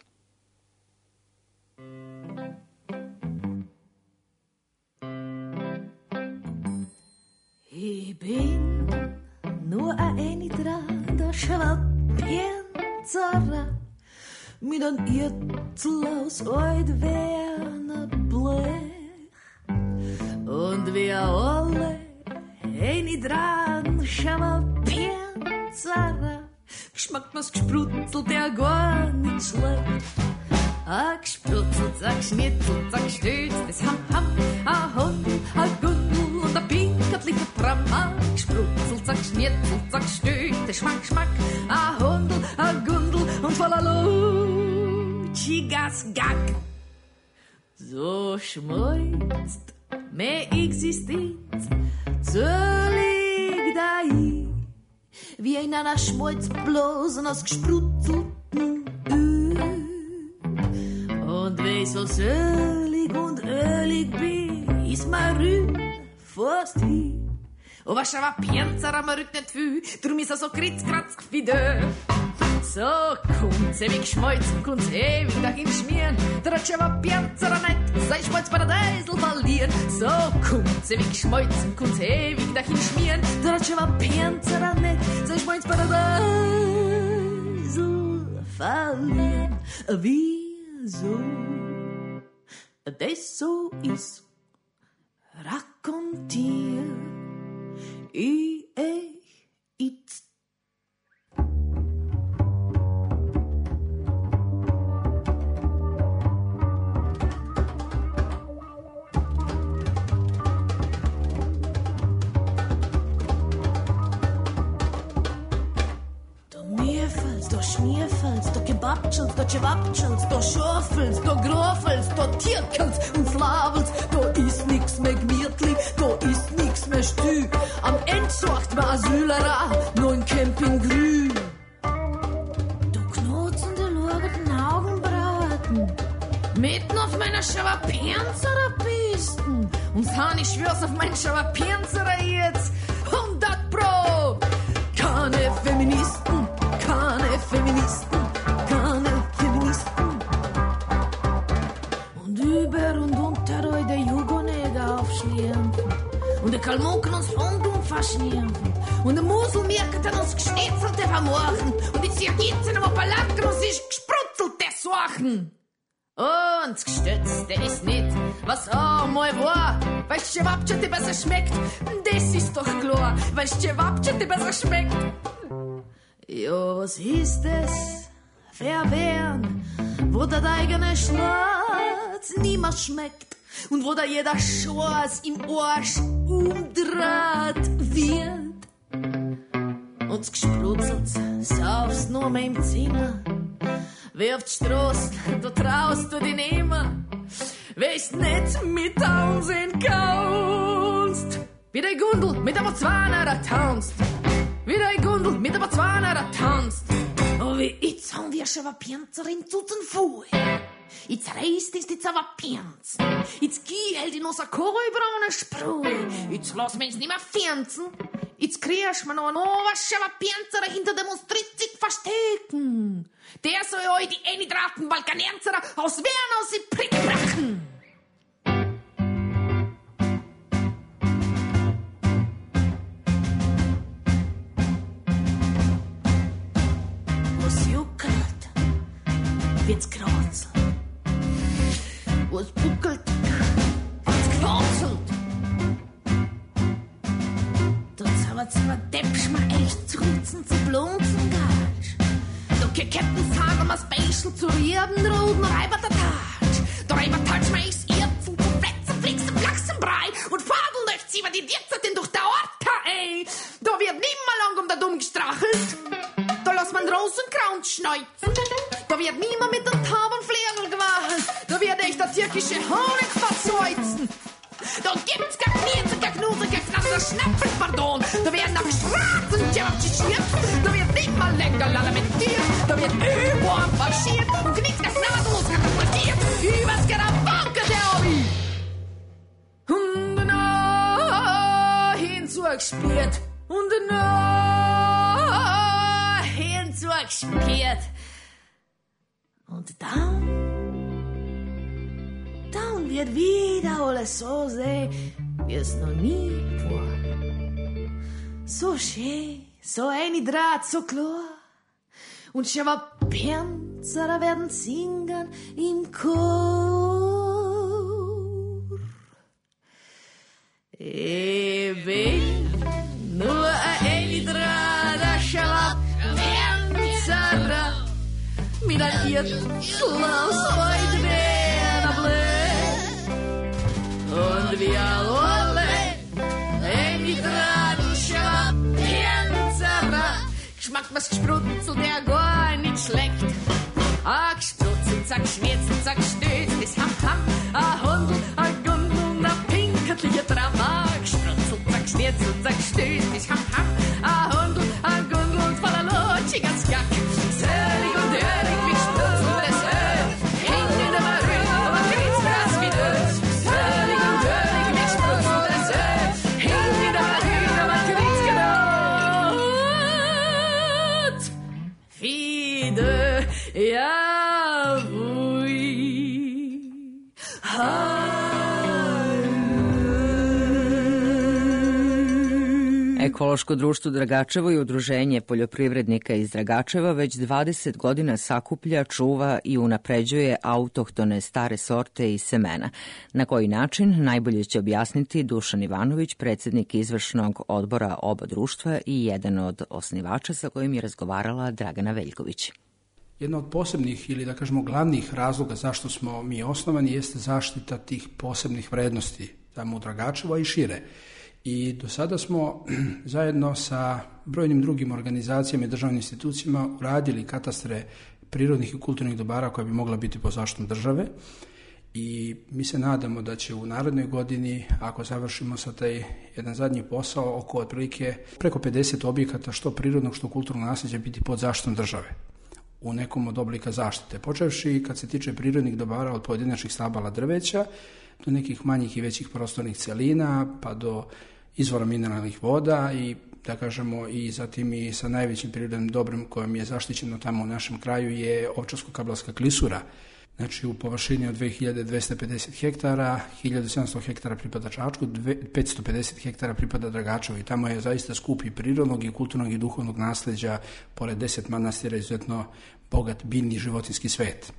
Ich bin nur eine dran, der Schwalpienzara, mit ein Irtel aus Oidwerner Blech. Und wir alle eine dran, Schwalpienzara, schmeckt mir's gesprudelt, ja gar nicht schlecht. A gesprudelt, a geschnitzelt, a gestützt, das Ham, Ham, a Hund, a Gundel und a pinkatlicher Pram. A gesprudelt, a geschnitzelt, a gestützt, das Schmack, Schmack, a Hundel, a Gundel und Falalo, Chigas Gag. So schmolzt me Existenz, zölig dahi, wie in einer Schmolzblosen aus gesprutzelten Öl. Und weil ich so sölig und ölig bin, ist mein Rühm fast hin. Und was schon ein Pienzer am Rücken nicht viel, drum ist er so kritzkratz wie dö. So kommt's ewig schmolzen, kommt's ewig dahin schmieren. Der hat schon ein Pienzer nicht, sein Schmolz bei der Deisel verlieren. So kommt's ewig schmolzen, kommt's ewig dahin schmieren. Der hat schon ein Pienzer nicht, sein Schmolz bei der Deisel verlieren. Wieso das so ist, rakontier ich jetzt. Da schmierfelst, da gebabtschelst, da tschewabtschelst, da schurfelst, da grofelst, da tierkelst und flavelst, da ist nix mehr gemütlich, da ist nix mehr stü. Am End sucht man Asylera, nur ein Campinggrün. Da knotzende, lurgenden Augenbrauen, mitten auf meiner Schauerpernzerer Pisten. Und San, ich schwör's auf mein Schauerpernzerer jetzt, hundert Pro. Keine Feministen, keine Feministen, keine Feministen. Und über und unter euch der Jugoneger aufschliempfen. Und der Kalmunken uns rundum verschniempfen. Und der Muselmirken uns geschnitzelte vermorchen. Und die Zirgitzen am Opalaken und sich gesprutzelte Sorchen. Und das Gestützte ist nicht, was auch mal war. Weil Schwabtschete besser schmeckt, das ist doch klar. Weil Schwabtschete besser schmeckt. Ja, was ist das? Verwehren, wo der eigene Schwarz niemand schmeckt und wo da jeder Schwarz im Arsch umdraht wird. Und gespruzelt saufst nur mehr im Zimmer. Wer auf die Straße, da traust du dich nimmer. Weißt nicht, mit ansehen kannst. Wie der Gundel mit der Botswana da tanzt. Wie der Gundel mit der Botswana da tanzt. Oh, wie jetzt haben wir schon eine Pienzerin zu den Fuhl. Jetzt reißt es jetzt aber Pienz. Jetzt geh halt in unser Koralbraune Sprühe. Jetzt lass mich nicht mehr fernzen. Jetzt kriegst man noch einen Oberschauer-Pienzer hinter dem uns tritzig verstecken. Der soll euch die emigraten Balkanernzer aus Wern aus die Prick brachen. Was juckelt, wird's kratzelt. Was buckelt, wird's kratzelt. Da zaubert's mir Deppsch mal echt zu rutzen, zu blunzen, Gatsch. Da geketten Fahren wir Special zu rieben, roten Reiber der Tatsch. Da Reiber Tatsch mir ich's Irzen, zu Fletzen, Flixen, Flachsen, Brei. Und fadeln euch zieh wir die Dirzetin durch der Orta, ey. Da wird nimmer lang um der Dumm gestrachelt. Da lass man Rosenkraut schneuzen. Da wird niemand mit dem Taubenflegel gewachen. Da wird echt der türkische Honig verzeuzen. Da gibt's kein Knirzen, kein Knusen, kein Knasser, Schnappel, pardon. Da werden auf Straßen tschirptschirp. Da wird nicht mal lecker lamentiert. Da wird überall marschiert. Und nichts kein Nasenlos katapultiert. Übers Karawanke der Hobby. Und nah hinzugespielt. Und nah hinzugespielt. Und dann, dann wird wieder alles so sehen, wie es noch nie war. So schön, so ein Draht, so klar. Und Schauerpernzer werden singen im Chor. Ich bin nur ein Draht, ein Schauerpernzer. Mit einem Irrtlaus heute werden blöd. Und wir alle, ein Draht, Schauerpernzer. schmeckt was gesprudelt, der gar nicht schlecht. A gesprudelt, zack, schnetzelt, zack, stößt, bis ham, ham. A Hundel, a Gundel, a pinketliche Drama. Gesprudelt, zack, schnetzelt, zack, stößt, bis ham, ham. A Hundel, a Gundel, und voller Lutsch, ganz gack. Selig und ehrlich, wie gesprudelt, das Öl. Hängt in der Marine, aber geht's das wie Öl. Selig und ehrlich, wie gesprudelt, das Öl. Hängt in der Marine, aber geht's genau. Fide, ja, vui. Ekološko društvo Dragačevo i Udruženje poljoprivrednika iz Dragačeva već dvadeset godina sakuplja, čuva i unapređuje autohtone stare sorte i semena. Na koji način, najbolje će objasniti Dušan Ivanović, predsjednik izvršnog odbora oba društva i jedan od osnivača sa kojim je razgovarala Dragana Veljković. Jedna od posebnih ili da kažemo glavnih razloga zašto smo mi osnovani jeste zaštita tih posebnih vrednosti tamo u Dragačevo i šire. I do sada smo zajedno sa brojnim drugim organizacijama i državnim institucijama uradili katastre prirodnih i kulturnih dobara koja bi mogla biti pod zaštitom države i mi se nadamo da će u narednoj godini, ako završimo sa taj jedan zadnji posao, oko otprilike preko pedeset objekata što prirodnog što kulturnog nasljeđa biti pod zaštitom države u nekom od oblika zaštite. Počevši kad se tiče prirodnih dobara od pojedinačnih stabala drveća do nekih manjih i većih prostornih celina, pa do izvora mineralnih voda i da kažemo i zatim i sa najvećim prirodnim dobrom kojom je zaštićeno tamo u našem kraju je Ovčarsko-kablarska klisura. Znači u površini od dve hiljade dvesta pedeset hektara, hiljadu sedamsto hektara pripada Čačku, petsto pedeset hektara pripada Dragačevu i tamo je zaista skup i prirodnog i kulturnog i duhovnog nasleđa, pored deset manastira, izuzetno bogat biljni životinski svet.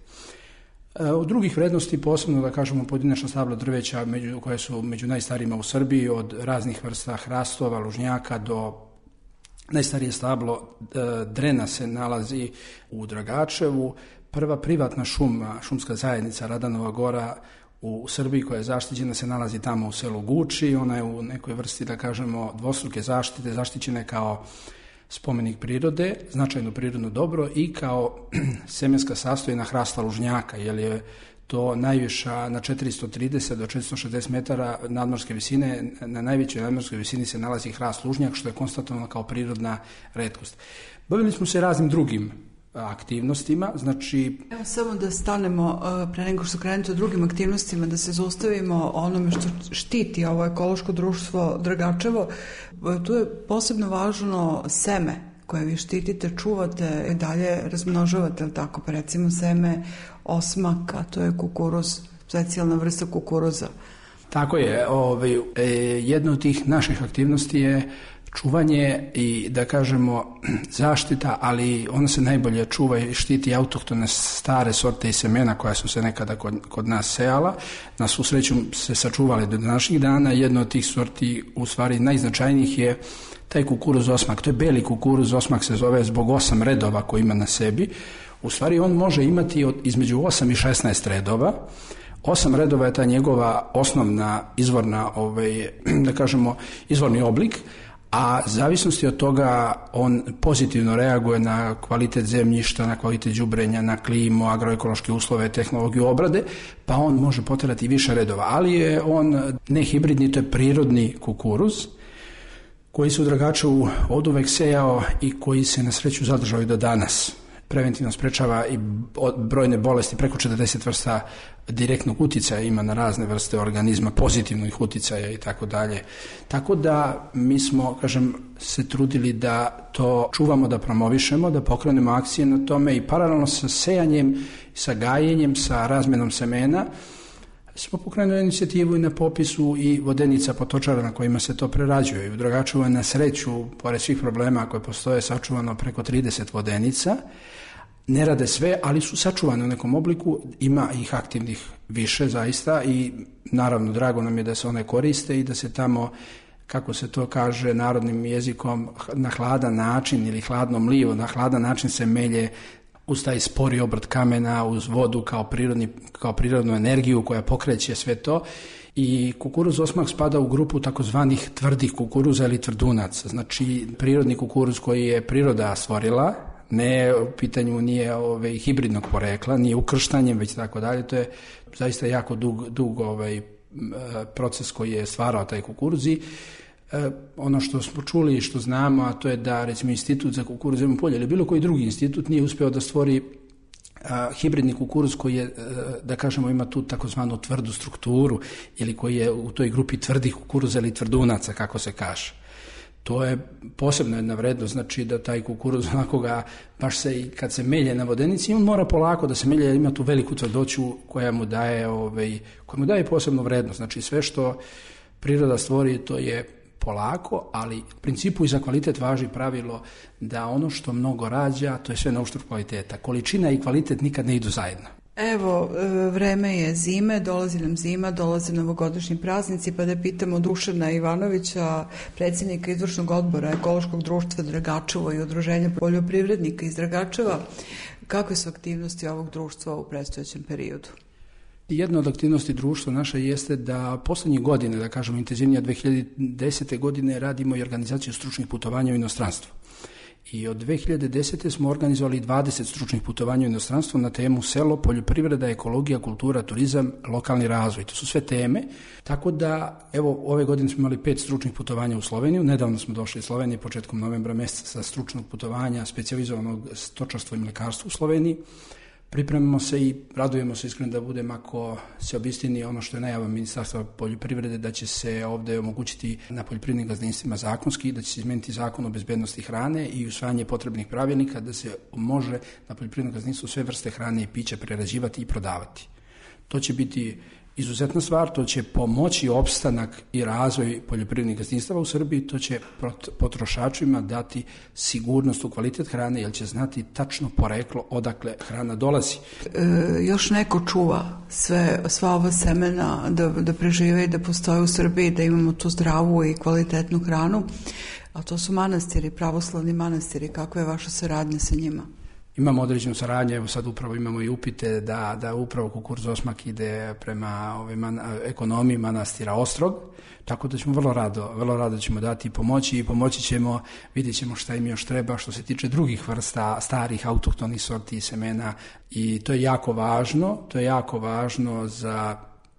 Od drugih vrednosti, posebno da kažemo pojedinačna stabla drveća među, koje su među najstarijima u Srbiji, od raznih vrsta hrastova, lužnjaka do najstarije stablo drena se nalazi u Dragačevu. Prva privatna šuma, šumska zajednica Radanova Gora u Srbiji koja je zaštićena se nalazi tamo u selu Guči. Ona je u nekoj vrsti, da kažemo, dvostruke zaštite, zaštićena je kao spomenik prirode, značajno prirodno dobro i kao semenska sastojina hrasta lužnjaka, jer je to najviša na četiristo trideset do četiristo šezdeset metara nadmorske visine, na najvećoj nadmorskoj visini se nalazi hrast lužnjak, što je konstatovano kao prirodna retkost. Bavili smo se raznim drugim aktivnostima, znači... Evo samo da stanemo, pre nego što krenete o drugim aktivnostima, da se zaustavimo onome što štiti ovo ekološko društvo Dragačevo. Tu je posebno važno seme koje vi štitite, čuvate i dalje razmnožavate, ali tako, pa recimo seme osmaka, to je kukuruz, specijalna vrsta kukuruza. Tako je, ovaj, e, jedna od tih naših aktivnosti je čuvanje i da kažemo zaštita, ali ona se najbolje čuva i štiti autohtone stare sorte i semena koja su se nekada kod, kod nas sejala. Na svu sreću se sačuvali do današnjih dana. Jedna od tih sorti, u stvari najznačajnijih, je taj kukuruz osmak. To je beli kukuruz, osmak se zove zbog osam redova koji ima na sebi. U stvari on može imati od, između osam i šesnaest redova. Osam redova je ta njegova osnovna izvorna, ovaj, da kažemo, izvorni oblik, a zavisnosti od toga on pozitivno reaguje na kvalitet zemljišta, na kvalitet đubrenja, na klimu, agroekološke uslove, tehnologiju obrade, pa on može poterati više redova, ali je on ne hibridni, to je prirodni kukuruz koji se u Dragačevu oduvek sejao i koji se na sreću zadržao i do danas. Preventivno sprečava i brojne bolesti, preko četrdeset vrsta direktnog uticaja ima na razne vrste organizma, pozitivnih uticaja i tako dalje. Tako da mi smo, kažem, se trudili da to čuvamo, da promovišemo, da pokrenemo akcije na tome i paralelno sa sejanjem, sa gajenjem, sa razmenom semena smo pokrenuli inicijativu i na popisu i vodenica potočara na kojima se to prerađuje. I u Dragačevu je na sreću, pored svih problema koje postoje, sačuvano preko trideset vodenica. Ne rade sve, ali su sačuvane u nekom obliku, ima ih aktivnih više zaista i naravno drago nam je da se one koriste i da se tamo, kako se to kaže narodnim jezikom, na hladan način ili hladno mlivo, na hladan način se melje uz taj spori obrt kamena, uz vodu kao, prirodni, kao prirodnu energiju koja pokreće sve to I kukuruz osmah spada u grupu takozvanih tvrdih kukuruza ili tvrdunaca. Znači, prirodni kukuruz koji je priroda stvorila, ne u pitanju nije ove, hibridnog porekla, nije ukrštanjem, već tako dalje. To je zaista jako dug, dug ovaj, proces koji je stvarao taj kukuruzi. E, ono što smo čuli i što znamo, a to je da recimo institut za kukuruzno polje ili bilo koji drugi institut nije uspeo da stvori a, hibridni kukuruz koji je, da kažemo, ima tu takozvanu tvrdu strukturu ili koji je u toj grupi tvrdih kukuruza ili tvrdunaca, kako se kaže. To je posebna jedna vrednost, znači da taj kukuruz onako ga, baš se i kad se melje na vodenici, on mora polako da se melje, jer ima tu veliku tvrdoću koja mu daje, ovaj, koja mu daje posebnu vrednost. Znači sve što priroda stvori, to je polako, ali u principu i za kvalitet važi pravilo da ono što mnogo rađa, to je sve na uštrb kvaliteta. Količina i kvalitet nikad ne idu zajedno. Evo, vreme je zime, dolazi nam zima, dolaze novogodišnji praznici, pa da pitamo Dušana Ivanovića, predsjednika izvršnog odbora Ekološkog društva Dragačevo i Udruženja poljoprivrednika iz Dragačeva, kakve su aktivnosti ovog društva u predstojećem periodu? Jedna od aktivnosti društva naša jeste da poslednjih godine, da kažemo intenzivnije dve hiljade desete. godine, radimo i organizaciju stručnih putovanja u inostranstvo. I od dve hiljade desete. smo organizovali dvadeset stručnih putovanja u inostranstvo na temu selo, poljoprivreda, ekologija, kultura, turizam, lokalni razvoj. To su sve teme, tako da, evo, ove godine smo imali pet stručnih putovanja u Sloveniju. Nedavno smo došli iz Slovenije početkom novembra meseca sa stručnog putovanja specijalizovanog stočarstva i mlekarstva u Sloveniji. Pripremamo se i radujemo se iskreno da budem, ako se obistini ono što je najava Ministarstva poljoprivrede, da će se ovde omogućiti na poljoprivrednim gazdinstvima zakonski, da će se izmeniti zakon o bezbednosti hrane i usvajanje potrebnih pravilnika da se može na poljoprivrednom gazdinstvu sve vrste hrane i pića prerađivati i prodavati. To će biti izuzetna stvar, to će pomoći opstanak i razvoj poljoprivrednih gazdinstava u Srbiji, to će potrošačima dati sigurnost u kvalitet hrane, jer će znati tačno poreklo odakle hrana dolazi. E, još neko čuva sve, sva ova semena da, da prežive i da postoje u Srbiji, da imamo tu zdravu i kvalitetnu hranu, a to su manastiri, pravoslavni manastiri. Kakva je vaša saradnja sa njima? Imamo određenu saradnju, evo sad upravo imamo i upite da, da upravo kukuruz osmak ide prema ove man, ekonomiji manastira Ostrog, tako da ćemo vrlo rado, vrlo rado ćemo dati pomoći i pomoći ćemo, vidjet ćemo šta im još treba što se tiče drugih vrsta, starih autohtonih sorti i semena, i to je jako važno, to je jako važno za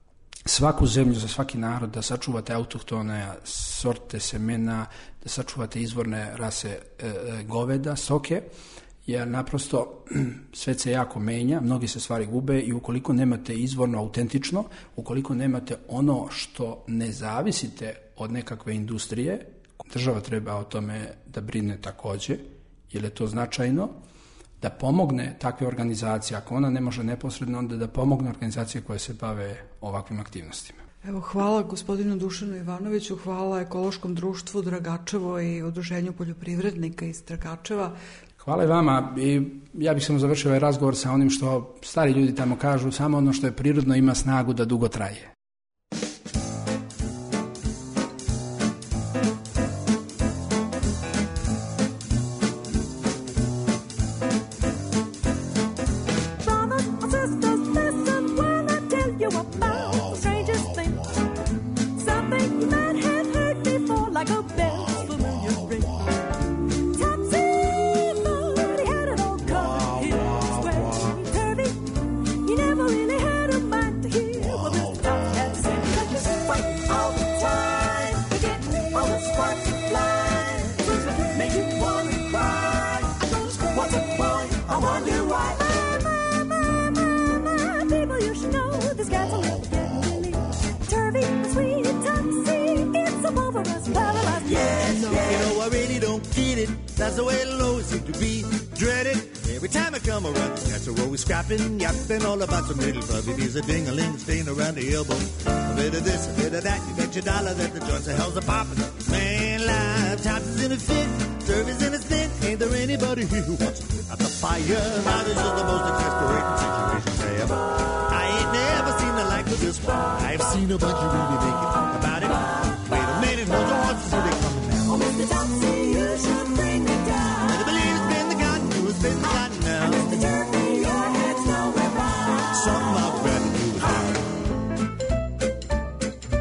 svaku zemlju, za svaki narod, da sačuvate autohtone sorte semena, da sačuvate izvorne rase e, e, goveda, stoke, jer naprosto svet se jako menja, mnogi se stvari gube i ukoliko nemate izvorno autentično, ukoliko nemate ono što ne zavisite od nekakve industrije, država treba o tome da brine takođe, jer je to značajno, da pomogne takve organizacije, ako ona ne može neposredno, onda da pomogne organizacije koje se bave ovakvim aktivnostima. Evo, hvala gospodinu Dušanu Ivanoviću, hvala Ekološkom društvu Dragačevo i Udruženju poljoprivrednika iz Dragačeva. Hvala i vama, i ja bih samo završio ovaj razgovor sa onim što stari ljudi tamo kažu, samo ono što je prirodno ima snagu da dugo traje. That's the way it always seems to be dreaded. Every time I come around, that's a always scrapping, yapping all about some little puppy. There's a ding-a-ling staying around the elbow. A bit of this, a bit of that. You bet your dollar that the joints of hell's a popping. Man, live, tops is in a fit, service in a stint. Ain't there anybody here who wants to put out the fire? Now this is the most exasperating situation ever. I ain't never seen the like of this one. I've seen a bunch of really make you talk about it. Wait a minute, hold your horses, where they coming now? Oh, Mister Topsy, you should bring me down. I believe it's been the cotton, you it's been the cotton now. And Mister Turkey, your head's nowhere by. Something I'd rather do with that.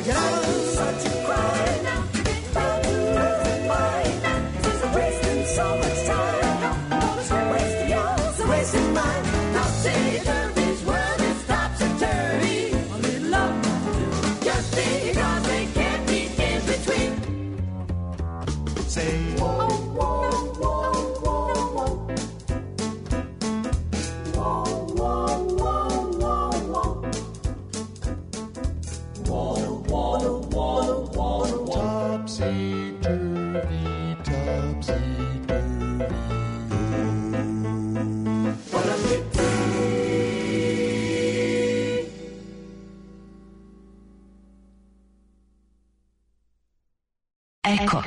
Eko.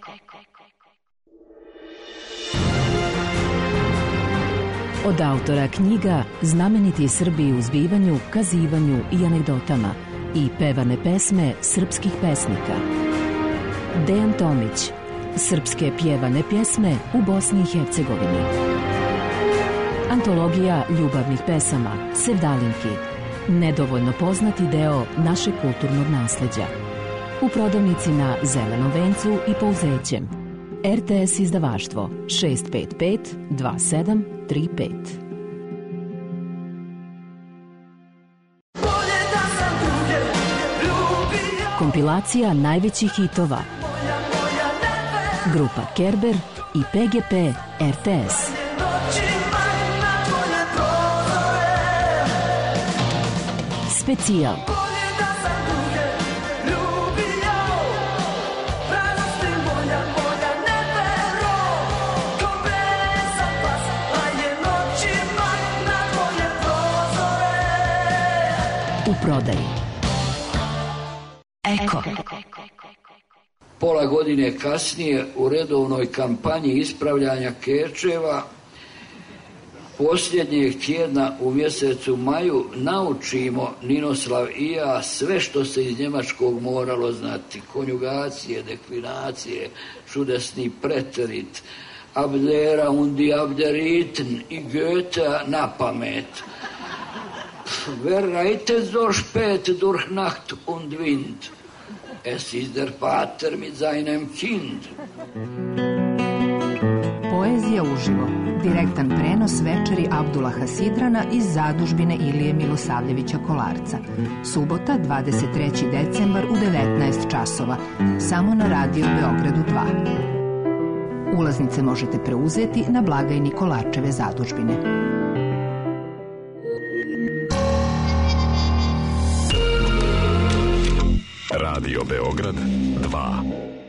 Od autora knjiga Znameniti Srbi u zbivanju, kazivanju i anegdotama i pevane pesme srpskih pesnika. Dejan Tomić. Srpske pjevane pjesme u Bosni i Hercegovini. Antologija ljubavnih pesama Sevdalinki. Nedovoljno poznati deo našeg kulturnog nasleđa. U prodavnici na Zelenom vencu i Pouzećem. R T S izdavaštvo šest pet pet dva sedam tri pet. Kompilacija najvećih hitova. Grupa Kerber i P G P R T S. Specijal. U prodaji. Eko. Pola godine kasnije u redovnoj kampanji ispravljanja kečeva posljednjeg tjedna u mjesecu maju naučimo Ninoslav i ja sve što se iz njemačkog moralo znati. Konjugacije, deklinacije, čudesni preterit, abdera undi abderiten i Goethe na pamet. Wer reitet so spät durch Nacht und Wind? Es ist der Vater mit seinem Kind. Poezija uživo. Direktan prenos večeri Abdulaha Sidrana iz zadužbine Ilije Milosavljevića Kolarca. Subota, dvadeset treći decembar u devetnaest časova. Samo na Radio Beogradu dva. Ulaznice možete preuzeti na blagajni Kolarčeve zadužbine. Radio Beograd dva.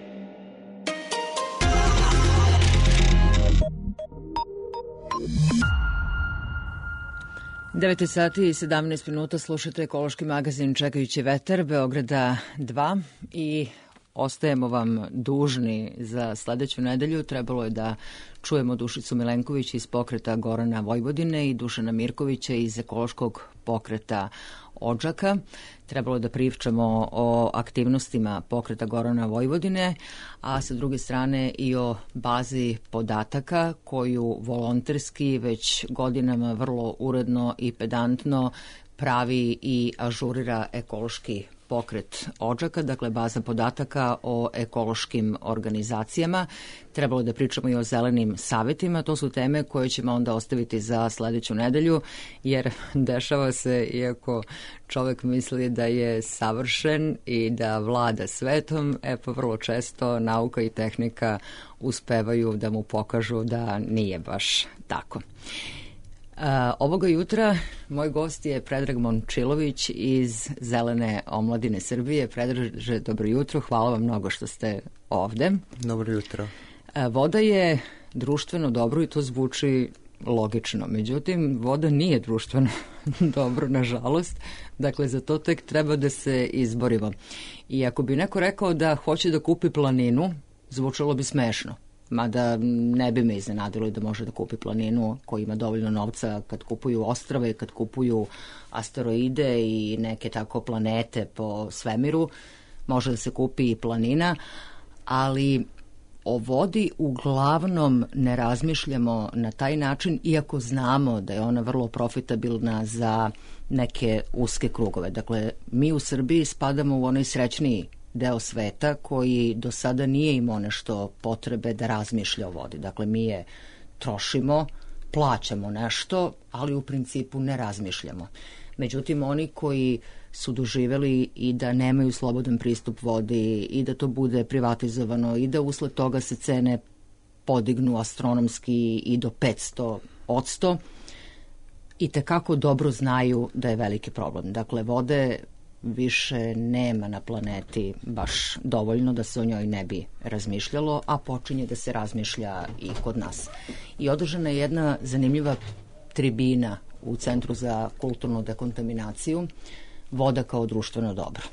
devet sati i sedamnaest minuta slušate ekološki magazin Čekajući vetar Beograda dva i ostajemo vam dužni za sledeću nedelju. Trebalo je da čujemo Dušicu Milenković iz pokreta Gorana Vojvodine i Dušana Mirkovića iz ekološkog pokreta Odžaka. Trebalo je da pričamo o aktivnostima pokreta Gorana Vojvodine, a sa druge strane i o bazi podataka koju volonterski već godinama vrlo uredno i pedantno pravi i ažurira ekološki pokret Odžaka, dakle baza podataka o ekološkim organizacijama. Trebalo da pričamo i o zelenim savetima, to su teme koje ćemo onda ostaviti za sledeću nedelju, jer dešava se, iako čovek misli da je savršen i da vlada svetom, e pa vrlo često nauka i tehnika uspevaju da mu pokažu da nije baš tako. Uh, ovoga jutra moj gost je Predrag Momčilović iz Zelene omladine Srbije. Predraže, dobro jutro, hvala vam mnogo što ste ovde. Dobro jutro. Uh, voda je društveno dobro i to zvuči logično, međutim voda nije društveno dobro, nažalost, dakle za to tek treba da se izborimo. I ako bi neko rekao da hoće da kupi planinu, zvučalo bi smešno. Mada ne bi me iznenadilo da može da kupi planinu koji ima dovoljno novca kad kupuju ostrave, kad kupuju asteroide i neke tako planete po svemiru. Može da se kupi i planina, ali O vodi uglavnom ne razmišljamo na taj način, iako znamo da je ona vrlo profitabilna za neke uske krugove. Dakle, mi u Srbiji spadamo u onaj srećniji deo sveta koji do sada nije imao nešto potrebe da razmišlja o vodi. Dakle, mi je trošimo, plaćamo nešto, ali u principu ne razmišljamo. Međutim, oni koji su doživeli i da nemaju slobodan pristup vodi i da to bude privatizovano i da usled toga se cene podignu astronomski i do petsto odsto, i tekako dobro znaju da je veliki problem. Dakle, vode više nema na planeti baš dovoljno da se o njoj ne bi razmišljalo, a počinje da se razmišlja i kod nas. I održana je jedna zanimljiva tribina u Centru za kulturnu dekontaminaciju, voda kao društveno dobro.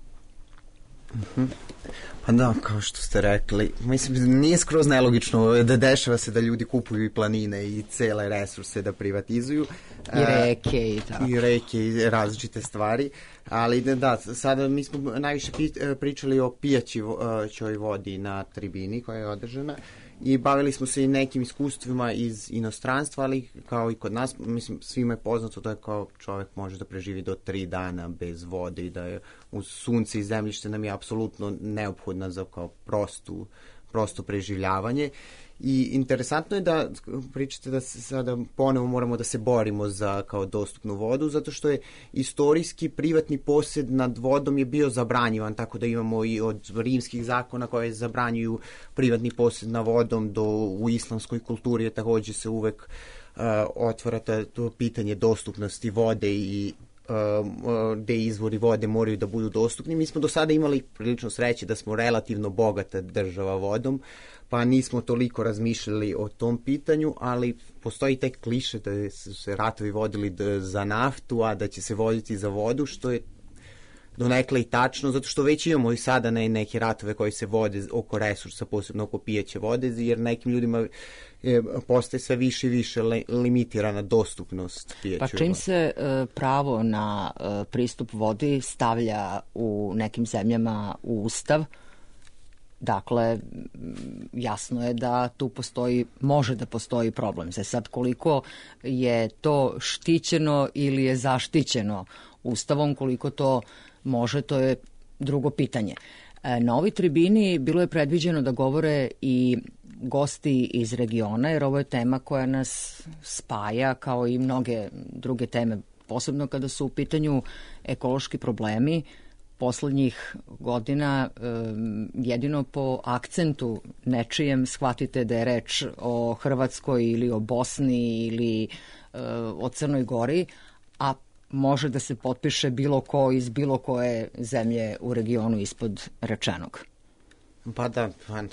Uh-huh. Pa da, kao što ste rekli, mislim, nije skroz nelogično da dešava se da ljudi kupuju i planine i cele resurse da privatizuju. I reke i tako. I reke i različite stvari, ali da, sada mi smo najviše pričali o pijaćoj vodi na tribini koja je održana i bavili smo se i nekim iskustvima iz inostranstva, ali kao i kod nas, mislim, svima je poznato da je kao čovjek može da preživi do tri dana bez vode i da je uz sunce i zemljište nam je apsolutno neophodna za kao prostu, prosto preživljavanje. I interesantno je da pričate da se sada ponovo moramo da se borimo za kao dostupnu vodu, zato što je istorijski privatni posjed nad vodom je bio zabranjivan, tako da imamo i od rimskih zakona koje zabranjuju privatni posjed na vodom do u islamskoj kulturi je također se uvek uh, otvara to pitanje dostupnosti vode i gde izvori vode moraju da budu dostupni. Mi smo do sada imali prilično sreće da smo relativno bogata država vodom, pa nismo toliko razmišljali o tom pitanju, ali postoji taj kliše da su se ratovi vodili za naftu, a da će se voditi za vodu, što je donekle i tačno, zato što već imamo i sada ne, neke ratove koji se vode oko resursa, posebno oko pijeće vode, jer nekim ljudima je, postaje sve više i više le, limitirana dostupnost pijeće vode. Pa čim se e, pravo na e, pristup vodi stavlja u nekim zemljama u ustav, dakle, jasno je da tu postoji, može da postoji problem. Za sad koliko je to štićeno ili je zaštićeno ustavom, koliko to može, to je drugo pitanje. Na ovoj tribini bilo je predviđeno da govore i gosti iz regiona, jer ovo je tema koja nas spaja kao i mnoge druge teme, posebno kada su u pitanju ekološki problemi. Poslednjih godina jedino po akcentu nečijem shvatite da je reč o Hrvatskoj ili o Bosni ili o Crnoj Gori, a može da se potpiše bilo ko iz bilo koje zemlje u regionu ispod rečenog. Pa da, pa,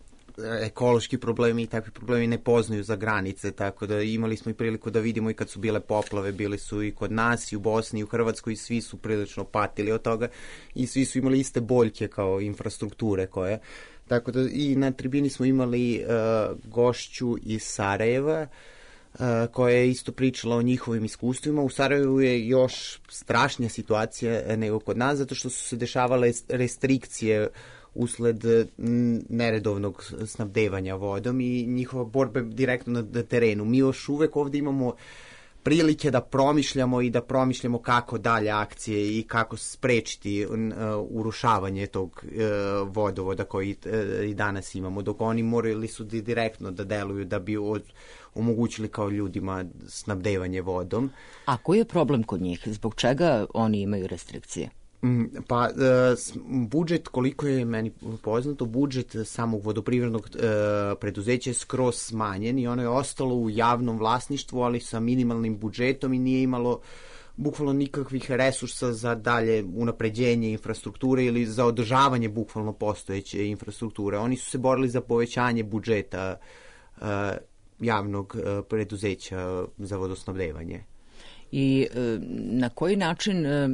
ekološki problemi i takvi problemi ne poznaju za granice, tako da imali smo i priliku da vidimo i kad su bile poplave, bili su i kod nas i u Bosni i u Hrvatskoj i svi su prilično patili od toga i svi su imali iste boljke kao infrastrukture koje. Tako da i na tribini smo imali uh, gošću iz Sarajeva, Uh, koja je isto pričala o njihovim iskustvima. U Sarajevu je još strašnija situacija nego kod nas, zato što su se dešavale restrikcije usled neredovnog snabdevanja vodom i njihova borba direktno na, na terenu. Mi još uvek ovdje imamo prilike da promišljamo i da promišljamo kako dalje akcije i kako sprečiti uh, urušavanje tog uh, vodovoda koji uh, i danas imamo, dok oni morali su direktno da deluju da bi od omogućili kao ljudima snabdevanje vodom. A koji je problem kod njih? Zbog čega oni imaju restrikcije? Mm, pa e, budžet, koliko je meni poznato, budžet samog vodoprivrednog e, preduzeća je skroz smanjen i ono je ostalo u javnom vlasništvu, ali sa minimalnim budžetom i nije imalo bukvalno nikakvih resursa za dalje unapređenje infrastrukture ili za održavanje bukvalno postojeće infrastrukture. Oni su se borili za povećanje budžeta e, javnog e, preduzeća za vodosnabdevanje. I e, na koji način e,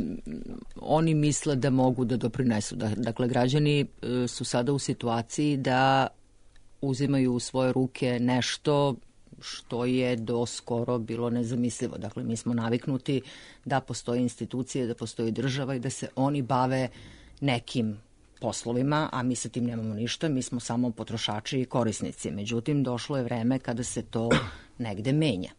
oni misle da mogu da doprinesu? Da, dakle, građani e, su sada u situaciji da uzimaju u svoje ruke nešto što je do skoro bilo nezamislivo. Dakle, mi smo naviknuti da postoje institucije, da postoji država i da se oni bave nekim poslovima, a mi sa tim nemamo ništa, mi smo samo potrošači i korisnici. Međutim, došlo je vreme kada se to negde menja.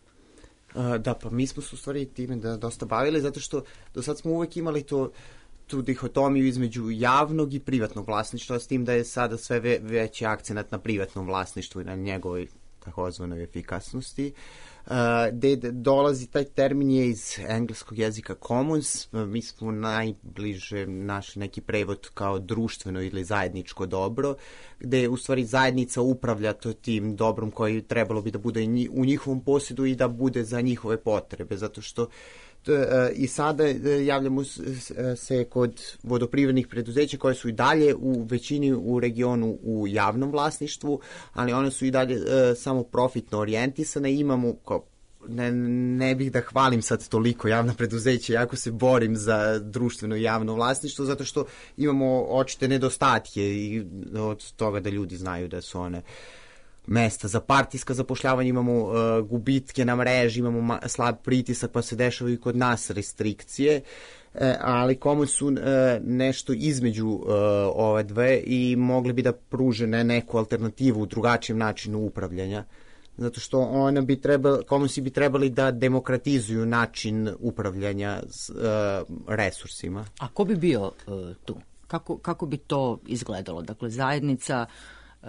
Da, pa mi smo se u stvari time da dosta bavili, zato što do sad smo uvek imali to, tu dihotomiju između javnog i privatnog vlasništva, s tim da je sada sve ve, veći akcenat na privatnom vlasništvu i na njegovoj takozvanoj efikasnosti. Uh, gde dolazi, taj termin je iz engleskog jezika commons, uh, mi smo najbliže našli neki prevod kao društveno ili zajedničko dobro, gde u stvari zajednica upravlja to tim dobrom koji trebalo bi da bude u njihovom posjedu i da bude za njihove potrebe, zato što to, uh, i sada uh, javljamo se kod vodoprivrednih preduzeća koje su i dalje u većini u regionu u javnom vlasništvu, ali one su i dalje uh, samo profitno orijentisane. Imamo kao Ne, ne bih da hvalim sad toliko javna preduzeća, jako se borim za društveno i javno vlasništvo, zato što imamo očite nedostatke i od toga da ljudi znaju da su one mesta za partijska zapošljavanja, imamo uh, gubitke na mreži, imamo ma, slab pritisak, pa se dešavaju i kod nas restrikcije, e, ali komu su uh, nešto između uh, ove dve i mogli bi da pruže ne, neku alternativu u drugačijem načinu upravljanja. Zato što ona bi trebali, komunsi bi trebali da demokratizuju način upravljanja s, uh, resursima. A ko bi bio uh, tu? Kako, kako bi to izgledalo? Dakle, zajednica, uh,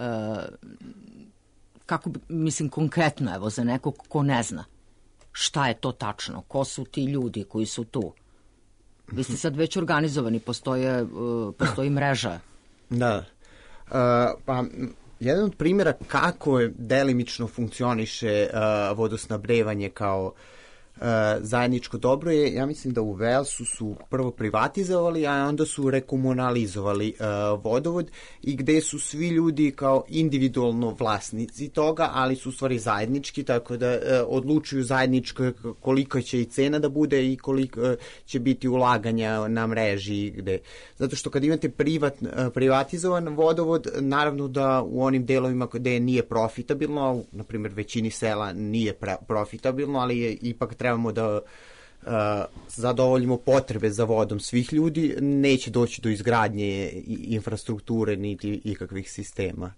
kako bi, mislim, konkretno, evo, za nekog ko ne zna šta je to tačno, ko su ti ljudi koji su tu? Vi ste sad već organizovani, postoje, uh, postoji mreža. Da, uh, pa... Jedan od primjera kako je delimično funkcioniše uh, vodosnabdevanje kao uh, zajedničko dobro je, ja mislim da u Velsu su prvo privatizovali, a onda su rekomunalizovali uh, vodovod i gde su svi ljudi kao individualno vlasnici toga, ali su u stvari zajednički, tako da uh, odlučuju zajedničko koliko će i cena da bude i koliko uh, će biti ulaganja na mreži gde. Zato što kad imate privat, uh, privatizovan vodovod, naravno da u onim delovima gde nije profitabilno, na primjer većini sela nije pre, profitabilno, ali je, ipak trebamo da uh, zadovoljimo potrebe za vodom svih ljudi, neće doći do izgradnje infrastrukture niti ikakvih sistema.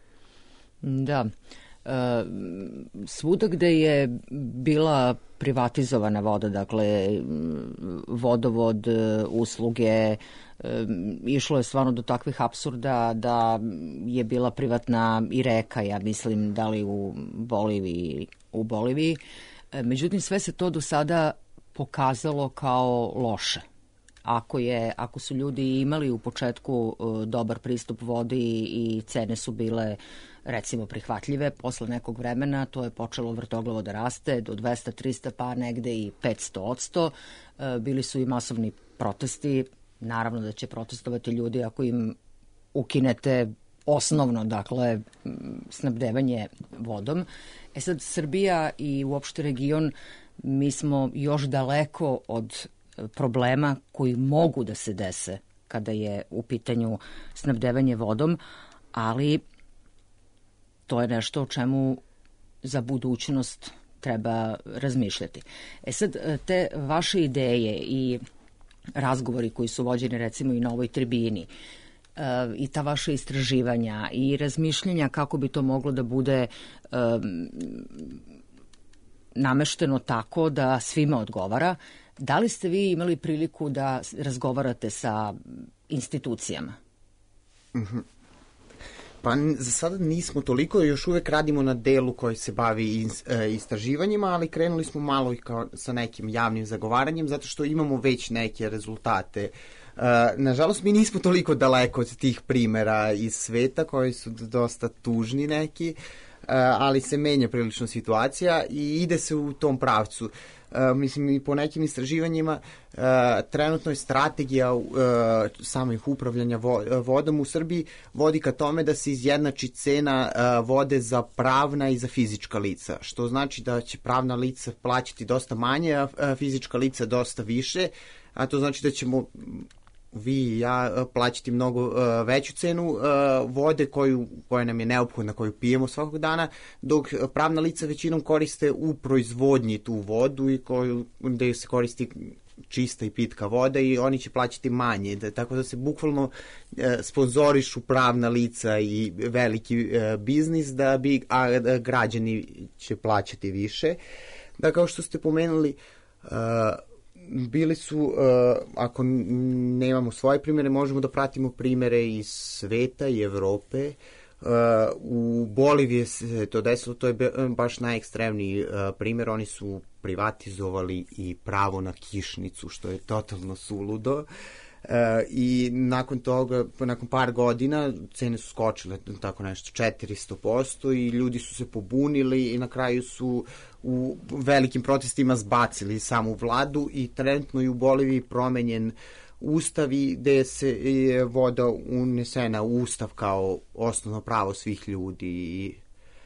Da. E, svuda gde je bila privatizovana voda, dakle vodovod, usluge, e, išlo je stvarno do takvih apsurda da je bila privatna i reka, ja mislim, da li u Boliviji, u Boliviji. Međutim, sve se to do sada pokazalo kao loše. Ako, je, ako su ljudi imali u početku uh, dobar pristup vodi i cene su bile, recimo, prihvatljive, posle nekog vremena to je počelo vrtoglavo da raste do dvesta, trista, pa negde i petsto odsto. Uh, bili su i masovni protesti. Naravno da će protestovati ljudi ako im ukinete osnovno, dakle, snabdevanje vodom. E sad, Srbija i uopšte region, mi smo još daleko od problema koji mogu da se dese kada je u pitanju snabdevanje vodom, ali to je nešto o čemu za budućnost treba razmišljati. E sad, te vaše ideje i razgovori koji su vođeni recimo i na ovoj tribini, i ta vaša istraživanja i razmišljanja kako bi to moglo da bude um, namešteno tako da svima odgovara. Da li ste vi imali priliku da razgovarate sa institucijama? Mm-hmm. Pa za sada nismo toliko, još uvek radimo na delu koji se bavi istraživanjima, ali krenuli smo malo i kao sa nekim javnim zagovaranjem, zato što imamo već neke rezultate. Uh, nažalost, mi nismo toliko daleko od tih primera iz sveta, koji su dosta tužni neki, uh, ali se menja prilično situacija i ide se u tom pravcu. Uh, mislim, i po nekim istraživanjima uh, trenutno je strategija uh, samih upravljanja vo, vodom u Srbiji vodi ka tome da se izjednači cena uh, vode za pravna i za fizička lica, što znači da će pravna lica plaćati dosta manje, a fizička lica dosta više, a to znači da ćemo vi i ja plaćati mnogo uh, veću cenu uh, vode koju, koja nam je neophodna, koju pijemo svakog dana, dok pravna lica većinom koriste u proizvodnji tu vodu i koju, gde se koristi čista i pitka voda i oni će plaćati manje, da, tako da se bukvalno e, sponzorišu pravna lica i veliki e, biznis, da bi, a, a građani će plaćati više. Da, kao što ste pomenuli, e, bili su, e, ako nemamo svoje primere, možemo da pratimo primere iz sveta i Evrope. Uh, u Boliviji se to desilo, to je baš najekstremniji uh, primjer, oni su privatizovali i pravo na kišnicu, što je totalno suludo. Uh, i nakon toga, nakon par godina cene su skočile tako nešto četiristo posto i ljudi su se pobunili i na kraju su u velikim protestima zbacili samu vladu i trenutno je u Boliviji promenjen ustavi gde se je voda unesena u ustav kao osnovno pravo svih ljudi.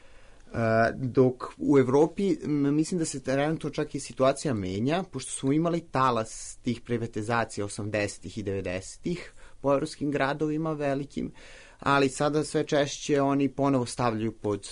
Dok u Evropi mislim da se trenutno čak i situacija menja, pošto smo imali talas tih privatizacija osamdesetih i devedesetih po evropskim gradovima velikim, ali sada sve češće oni ponovo stavljaju pod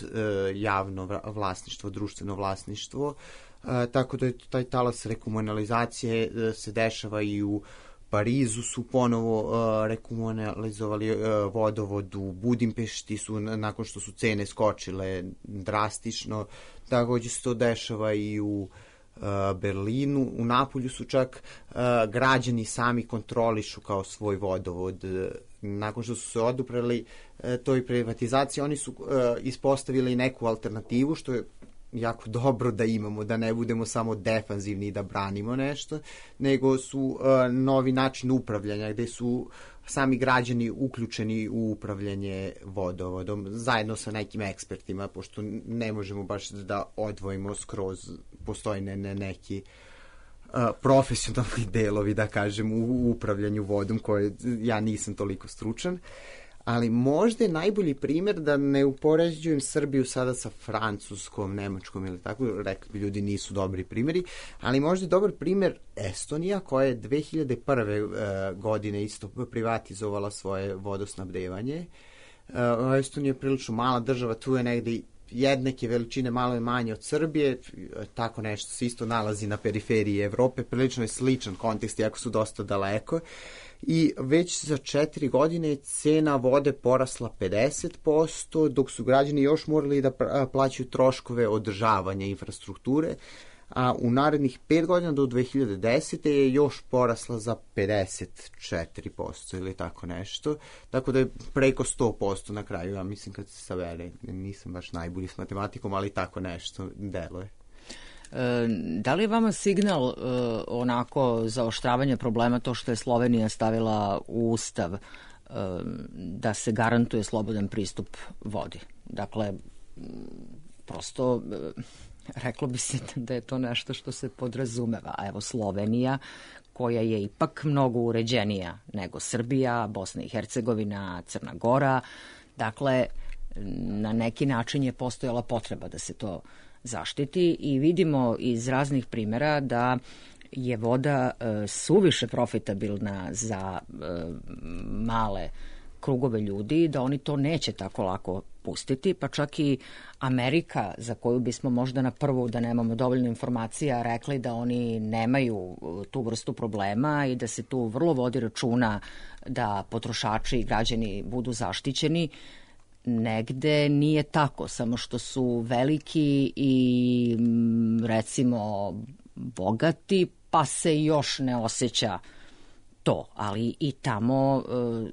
javno vlasništvo, društveno vlasništvo, tako da je taj talas rekomunalizacije se dešava i u Parizu su ponovo uh, rekomunalizovali uh, vodovod, u Budimpešti su, nakon što su cene skočile drastično, takođe se to dešava i u uh, Berlinu, u Napolju su čak uh, građani sami kontrolišu kao svoj vodovod. Nakon što su se odupreli uh, toj privatizaciji, oni su uh, ispostavili neku alternativu, što je jako dobro da imamo, da ne budemo samo defanzivni da branimo nešto, nego su uh, novi način upravljanja gde su sami građani uključeni u upravljanje vodovodom zajedno sa nekim ekspertima, pošto ne možemo baš da odvojimo skroz, postoji ne, ne neki uh, profesionalni delovi, da kažem, u upravljanju vodom, koje ja nisam toliko stručan. Ali možda je najbolji primjer, da ne upoređujem Srbiju sada sa Francuskom, Nemačkom ili tako, rekli bi ljudi nisu dobri primjeri, ali možda je dobar primjer Estonija, koja je dve hiljade prve. godine isto privatizovala svoje vodosnabdevanje. Estonija je prilično mala država, tu je negde jednake veličine, malo je manje od Srbije, tako nešto se isto nalazi na periferiji Evrope, prilično je sličan kontekst, iako su dosta daleko. I već za četiri godine cena vode porasla pedeset posto, dok su građani još morali da plaćaju troškove održavanja infrastrukture, a u narednih pet godina do dve hiljade desete. je još porasla za pedeset četiri posto ili tako nešto, tako da je preko sto posto na kraju, ja mislim kad se savere, nisam baš najbolji s matematikom, ali tako nešto deluje. E, da li je vama signal e, onako za oštravanje problema to što je Slovenija stavila u ustav e, da se garantuje slobodan pristup vodi? Dakle, prosto e, reklo bi se da je to nešto što se podrazumeva. A evo Slovenija, koja je ipak mnogo uređenija nego Srbija, Bosna i Hercegovina, Crna Gora, dakle, na neki način je postojala potreba da se to zaštiti i vidimo iz raznih primjera da je voda e, suviše profitabilna za e, male krugove ljudi, da oni to neće tako lako pustiti, pa čak i Amerika, za koju bismo možda na prvu, da nemamo dovoljno informacija, rekli da oni nemaju tu vrstu problema i da se tu vrlo vodi računa da potrošači i građani budu zaštićeni. Negde nije tako, samo što su veliki i recimo bogati, pa se još ne osjeća to, ali i tamo e,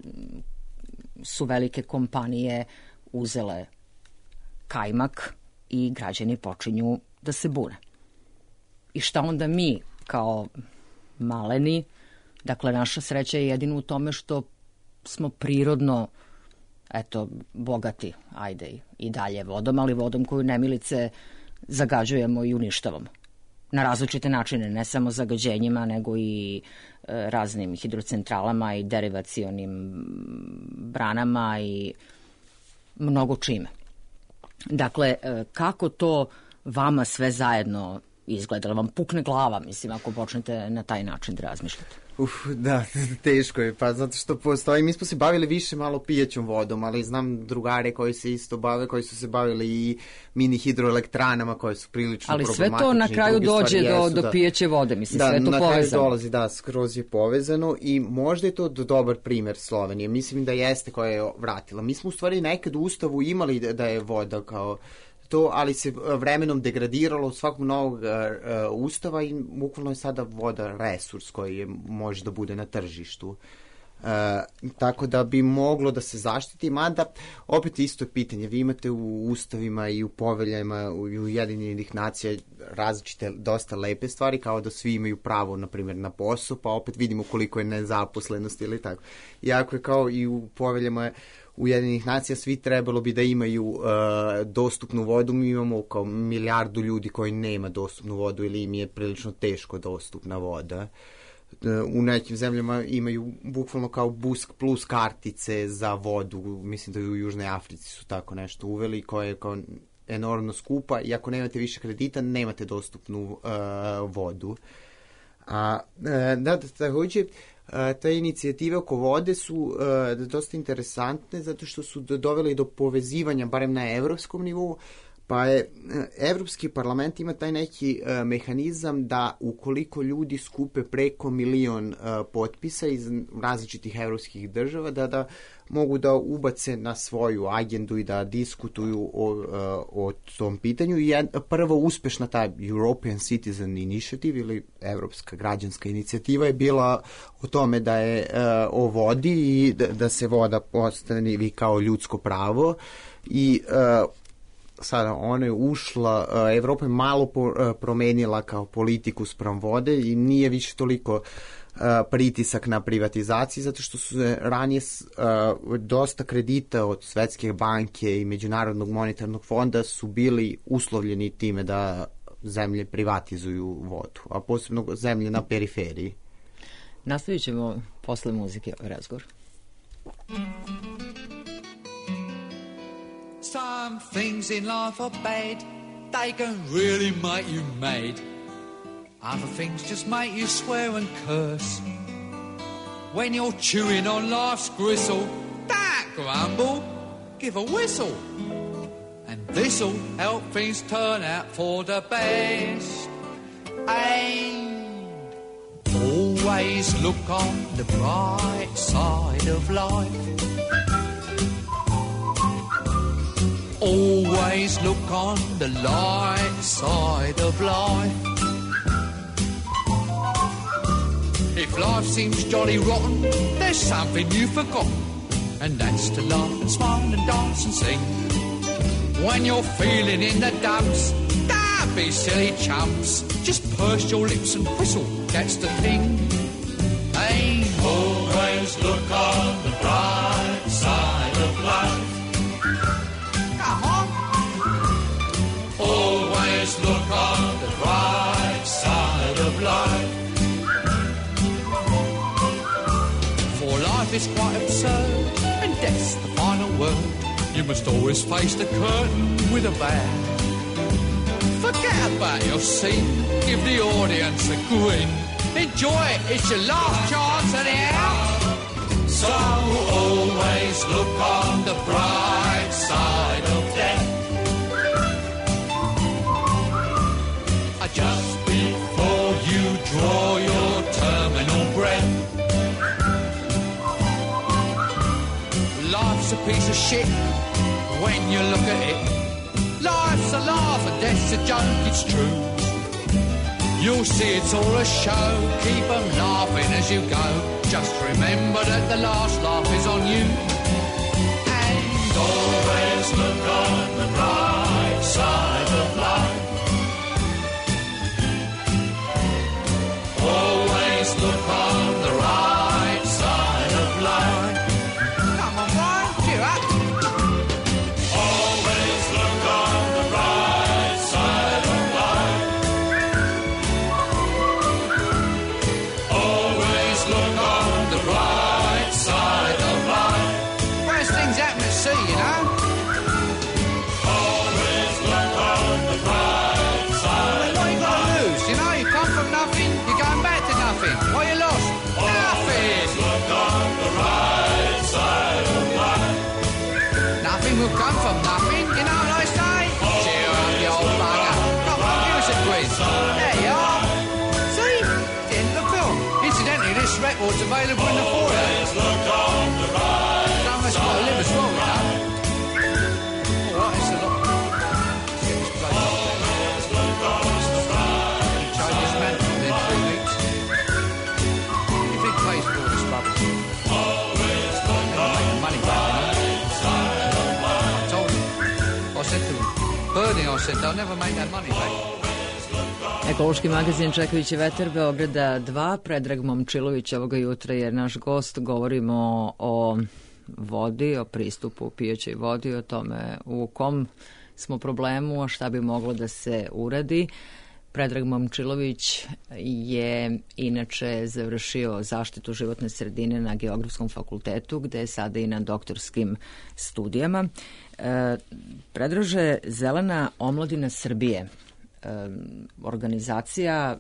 su velike kompanije uzele kajmak i građani počinju da se bune. I šta onda mi kao maleni, dakle naša sreća je jedino u tome što smo prirodno eto, bogati, ajde i dalje vodom, ali vodom koju nemilice zagađujemo i uništavamo. Na različite načine, ne samo zagađenjima, nego i e, raznim hidrocentralama i derivacionim branama i mnogo čime. Dakle, e, kako to vama sve zajedno izgleda? Vam pukne glava, mislim, ako počnete na taj način da razmišljate? Uf, da, teško je, pa zato što postoji, mi smo se bavili više malo pijaćom vodom, ali znam drugare koji se isto bave, koji su se bavili i mini hidroelektranama koje su prilično ali problematične. Ali sve to na kraju dođe do, jesu, do da, pijaće vode, mislim, da, sve to povezano. Da, na kraju dolazi, da, skroz je povezano i možda je to dobar primer Slovenije, mislim da jeste koja je vratila. Mi smo u stvari nekad u Ustavu imali da, da je voda kao to, ali se vremenom degradiralo od svakog novog uh, ustava i bukvalno je sada voda resurs koji je, može da bude na tržištu. Uh, tako da bi moglo da se zaštiti, mada opet isto je pitanje, vi imate u ustavima i u poveljama u Ujedinjenih nacija različite dosta lepe stvari, kao da svi imaju pravo, na primjer, na posao, pa opet vidimo koliko je nezaposlenost ili tako. Iako je kao i u poveljama Ujedinjenih nacija svi trebalo bi da imaju uh, dostupnu vodu, mi imamo kao milijardu ljudi koji nema dostupnu vodu ili im je prilično teško dostupna voda. Uh, u nekim zemljama imaju bukvalno kao Busk plus kartice za vodu, mislim da i u Južnoj Africi su tako nešto uveli, koja je kao enormno skupa i ako nemate više kredita, nemate dostupnu uh, vodu. A, uh, da, takođe, Uh, te inicijative oko vode su uh, dosta interesantne zato što su doveli do povezivanja, barem na evropskom nivou, pa je uh, Evropski parlament ima taj neki uh, mehanizam da ukoliko ljudi skupe preko milion uh, potpisa iz različitih evropskih država, da, da mogu da ubace na svoju agendu i da diskutuju o, uh, o tom pitanju. I jed, prvo uspešna ta European Citizen Initiative ili Evropska građanska inicijativa je bila o tome da je uh, o vodi i da, da se voda postavi kao ljudsko pravo i uh, sada ona je ušla, uh, Evropa je malo po, uh, promenila kao politiku spram vode i nije više toliko Uh, pritisak na privatizaciji, zato što su ranije uh, dosta kredita od Svetske banke i Međunarodnog monetarnog fonda su bili uslovljeni time da zemlje privatizuju vodu, a posebno zemlje na periferiji. Nastavit ćemo posle muzike ovaj razgovor. Some things in life are bad, they can really make you mad. Other things just make you swear and curse. When you're chewing on life's gristle, don't grumble, give a whistle. And this'll help things turn out for the best. And always look on the bright side of life. Always look on the light side of life. If life seems jolly rotten, there's something you've forgotten, and that's to laugh and smile and dance and sing. When you're feeling in the dumps, don't be silly chumps, just purse your lips and whistle, that's the thing. Hey, always look on the bright side of life. Come on. Always look on the bright side of life. Life is quite absurd, and death's the final word. You must always face the curtain with a bow. Forget about your scene, give the audience a grin. Enjoy it, it's your last chance anyhow. So always look on the bright side of death. Just before you draw your terminal breath. Life's a piece of shit when you look at it. Life's a laugh and death's a joke, it's true. You'll see it's all a show, keep 'em laughing as you go. Just remember that the last laugh is on you. And always look on the bright side of life. Always look on the right side of life. See, you know? dream will come from nothing, you know what I say? Cheer up, you old bugger. Come on, give us a quiz. There you are. See? It's the end of the film. Incidentally, this record's available in the foyer. Someone's got to live as well, you know. All right, it's a lot. Let's get this place up there. Change this man within three weeks. What do you think pays for all this rubbish? Never make the money back, you know. I told him. I said to him, Bernie, I said, they'll never make that money back. Ekološki magazin Čekajući vetar Beograda dva, Predrag Momčilović ovoga jutra je naš gost. Govorimo o vodi, o pristupu pijećoj vodi, o tome u kom smo problemu, a šta bi moglo da se uradi. Predrag Momčilović je inače završio zaštitu životne sredine na Geografskom fakultetu, gde je sada i na doktorskim studijama. E, Predraže, Zelena omladina Srbije, organizacija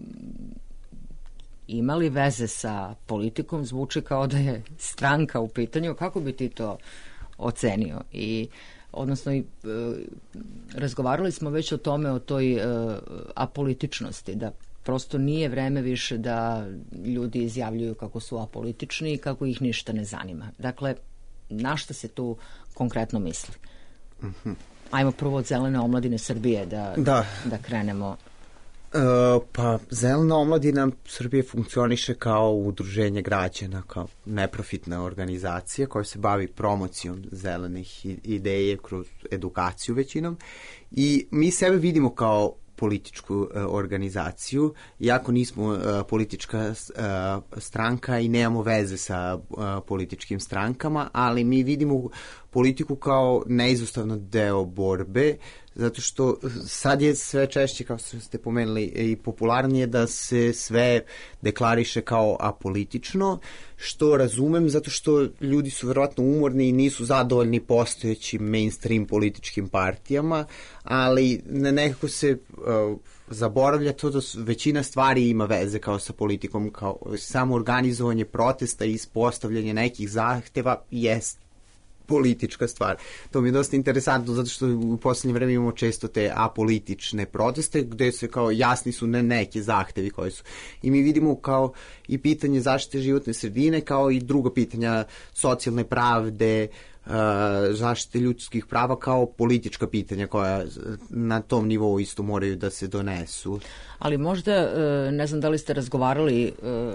ima li veze sa politikom? Zvuči kao da je stranka u pitanju. Kako bi ti to ocenio? I odnosno i, e, razgovarali smo već o tome, o toj e, apolitičnosti, da prosto nije vreme više da ljudi izjavljuju kako su apolitični i kako ih ništa ne zanima. Dakle, na šta se tu konkretno misli? Mhm. Ajmo prvo od Zelene omladine Srbije da, da. da krenemo. E, pa Zelena omladina Srbije funkcioniše kao udruženje građana, kao neprofitna organizacija koja se bavi promocijom zelenih ideje kroz edukaciju većinom i mi sebe vidimo kao političku uh, organizaciju, iako nismo uh, politička uh, stranka i nemamo veze sa uh, političkim strankama, ali mi vidimo politiku kao neizostavno deo borbe, zato što sad je sve češće, kao što ste pomenuli, i popularnije da se sve deklariše kao apolitično, što razumem, zato što ljudi su verovatno umorni i nisu zadovoljni postojećim mainstream političkim partijama, ali nekako se uh, zaboravlja to da su, većina stvari ima veze kao sa politikom, kao samo organizovanje protesta i ispostavljanje nekih zahteva jest politička stvar. To mi je dosta interesantno zato što u poslednje vreme imamo često te apolitične proteste gde se kao jasni su ne neke zahtevi koji su. I mi vidimo kao i pitanje zaštite životne sredine kao i druga pitanja socijalne pravde, zaštite ljudskih prava kao politička pitanja koja na tom nivou isto moraju da se donesu. Ali možda, ne znam da li ste razgovarali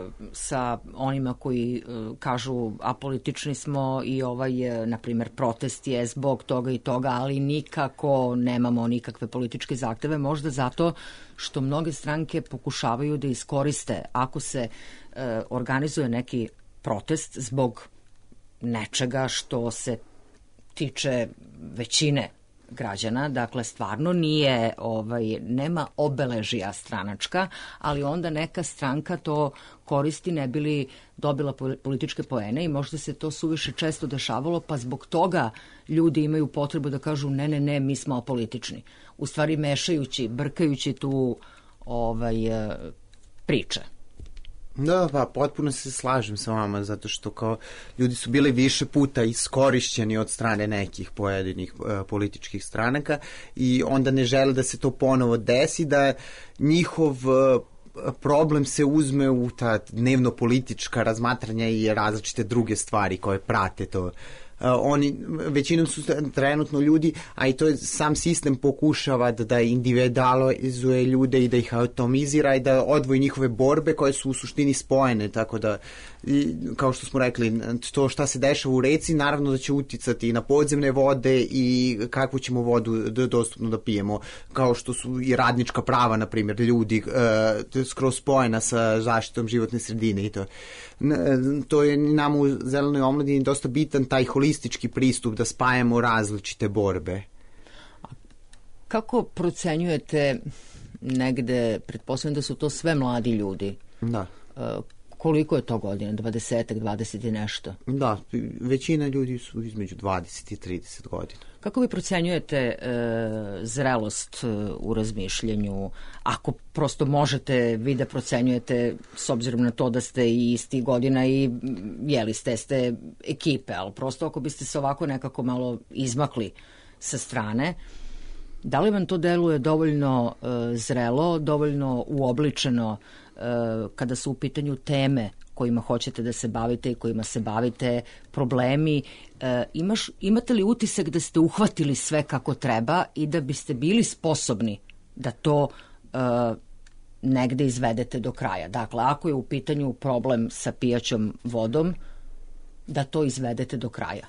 sa onima koji kažu apolitični smo i ovaj, na primjer, protest je zbog toga i toga, ali nikako nemamo nikakve političke zahteve, možda zato što mnoge stranke pokušavaju da iskoriste ako se organizuje neki protest zbog nečega što se tiče većine građana, dakle stvarno nije, ovaj, nema obeležija stranačka, ali onda neka stranka to koristi ne bi li dobila političke poene i možda se to suviše često dešavalo, pa zbog toga ljudi imaju potrebu da kažu ne, ne, ne, mi smo apolitični. U stvari mešajući, brkajući tu ovaj, priče. Da, pa potpuno se slažem sa vama, zato što kao ljudi su bili više puta iskorišćeni od strane nekih pojedinih uh, političkih stranaka i onda ne žele da se to ponovo desi, da njihov uh, problem se uzme u ta dnevno politička razmatranja i različite druge stvari koje prate to. Uh, oni većinom su trenutno ljudi, a i to je sam sistem pokušava da, da individualizuje ljude i da ih atomizira i da odvoji njihove borbe koje su u suštini spojene, tako da i, kao što smo rekli, to šta se dešava u reci naravno da će uticati na podzemne vode i kakvu ćemo vodu dostupno da pijemo, kao što su i radnička prava, na primjer, ljudi uh, skroz spojena sa zaštitom životne sredine i to. To je nama u Zelenoj omladini dosta bitan taj holistički pristup da spajamo različite borbe. Kako procenjujete negde, pretpostavljam da su to sve mladi ljudi, da. koliko je to godina? dvadeset, dvadeset i nešto? Da, većina ljudi su između dvadeset i trideset godina. Kako vi procenjujete e, zrelost e, u razmišljanju, ako prosto možete vi da procenjujete s obzirom na to da ste i isti godina i jeli ste, ste ekipe, ali prosto ako biste se ovako nekako malo izmakli sa strane, da li vam to deluje dovoljno e, zrelo, dovoljno uobličeno e, kada su u pitanju teme kojima hoćete da se bavite i kojima se bavite, problemi, e, imaš, imate li utisak da ste uhvatili sve kako treba i da biste bili sposobni da to e, negde izvedete do kraja? Dakle, ako je u pitanju problem sa pijaćom vodom, da to izvedete do kraja.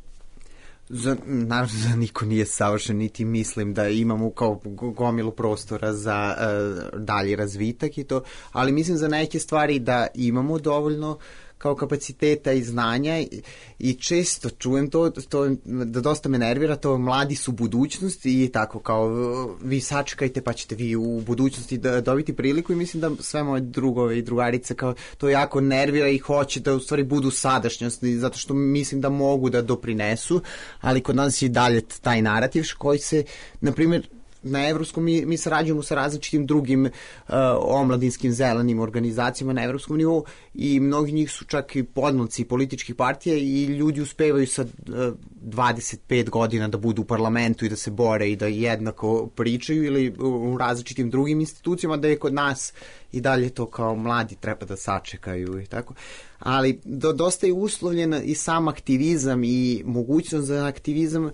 Za, naravno da niko nije savršen, niti mislim da imamo kao gomilu prostora za uh, dalji razvitak i to, ali mislim za neke stvari da imamo dovoljno kao kapaciteta i znanja i, i često čujem to, to da dosta me nervira, to mladi su budućnost i tako kao vi sačekajte pa ćete vi u budućnosti da dobiti priliku i mislim da sve moje drugove i drugarice kao to jako nervira i hoće da u stvari budu sadašnjosti zato što mislim da mogu da doprinesu, ali kod nas je dalje taj narativ koji se, na primjer, na evropskom mi, mi sarađujemo sa različitim drugim uh, omladinskim zelenim organizacijama na evropskom nivou i mnogi njih su čak i podmlaci političkih partija i ljudi uspevaju sa uh, dvadeset pet godina da budu u parlamentu i da se bore i da jednako pričaju ili u različitim drugim institucijama, da je kod nas i dalje to kao mladi treba da sačekaju i tako. Ali do, dosta je uslovljen i sam aktivizam i mogućnost za aktivizam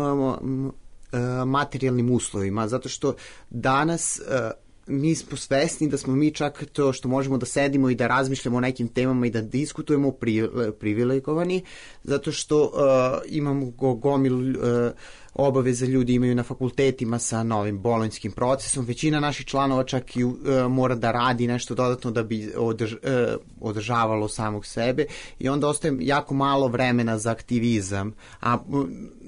um, materijalnim uslovima, zato što danas uh, mi smo svesni da smo mi čak to što možemo da sedimo i da razmišljamo o nekim temama i da diskutujemo pri, privilegovani, zato što uh, imamo gomilu uh, obaveza ljudi imaju na fakultetima sa novim bolonjskim procesom. Većina naših članova čak i uh, mora da radi nešto dodatno da bi održ, uh, održavalo samog sebe i onda ostaje jako malo vremena za aktivizam. A uh,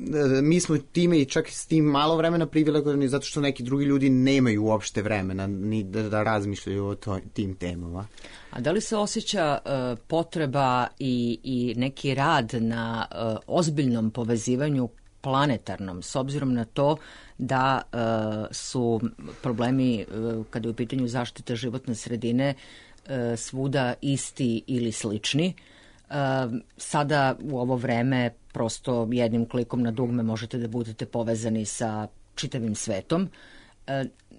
mi smo time i čak s tim malo vremena privilegovani zato što neki drugi ljudi nemaju uopšte vremena ni da, da razmišljaju o to, tim temama. A da li se osjeća uh, potreba i, i neki rad na uh, ozbiljnom povezivanju planetarnom, s obzirom na to da uh, su problemi uh, kada je u pitanju zaštite životne sredine uh, svuda isti ili slični. Uh, sada u ovo vreme prosto jednim klikom na dugme možete da budete povezani sa čitavim svetom. Uh,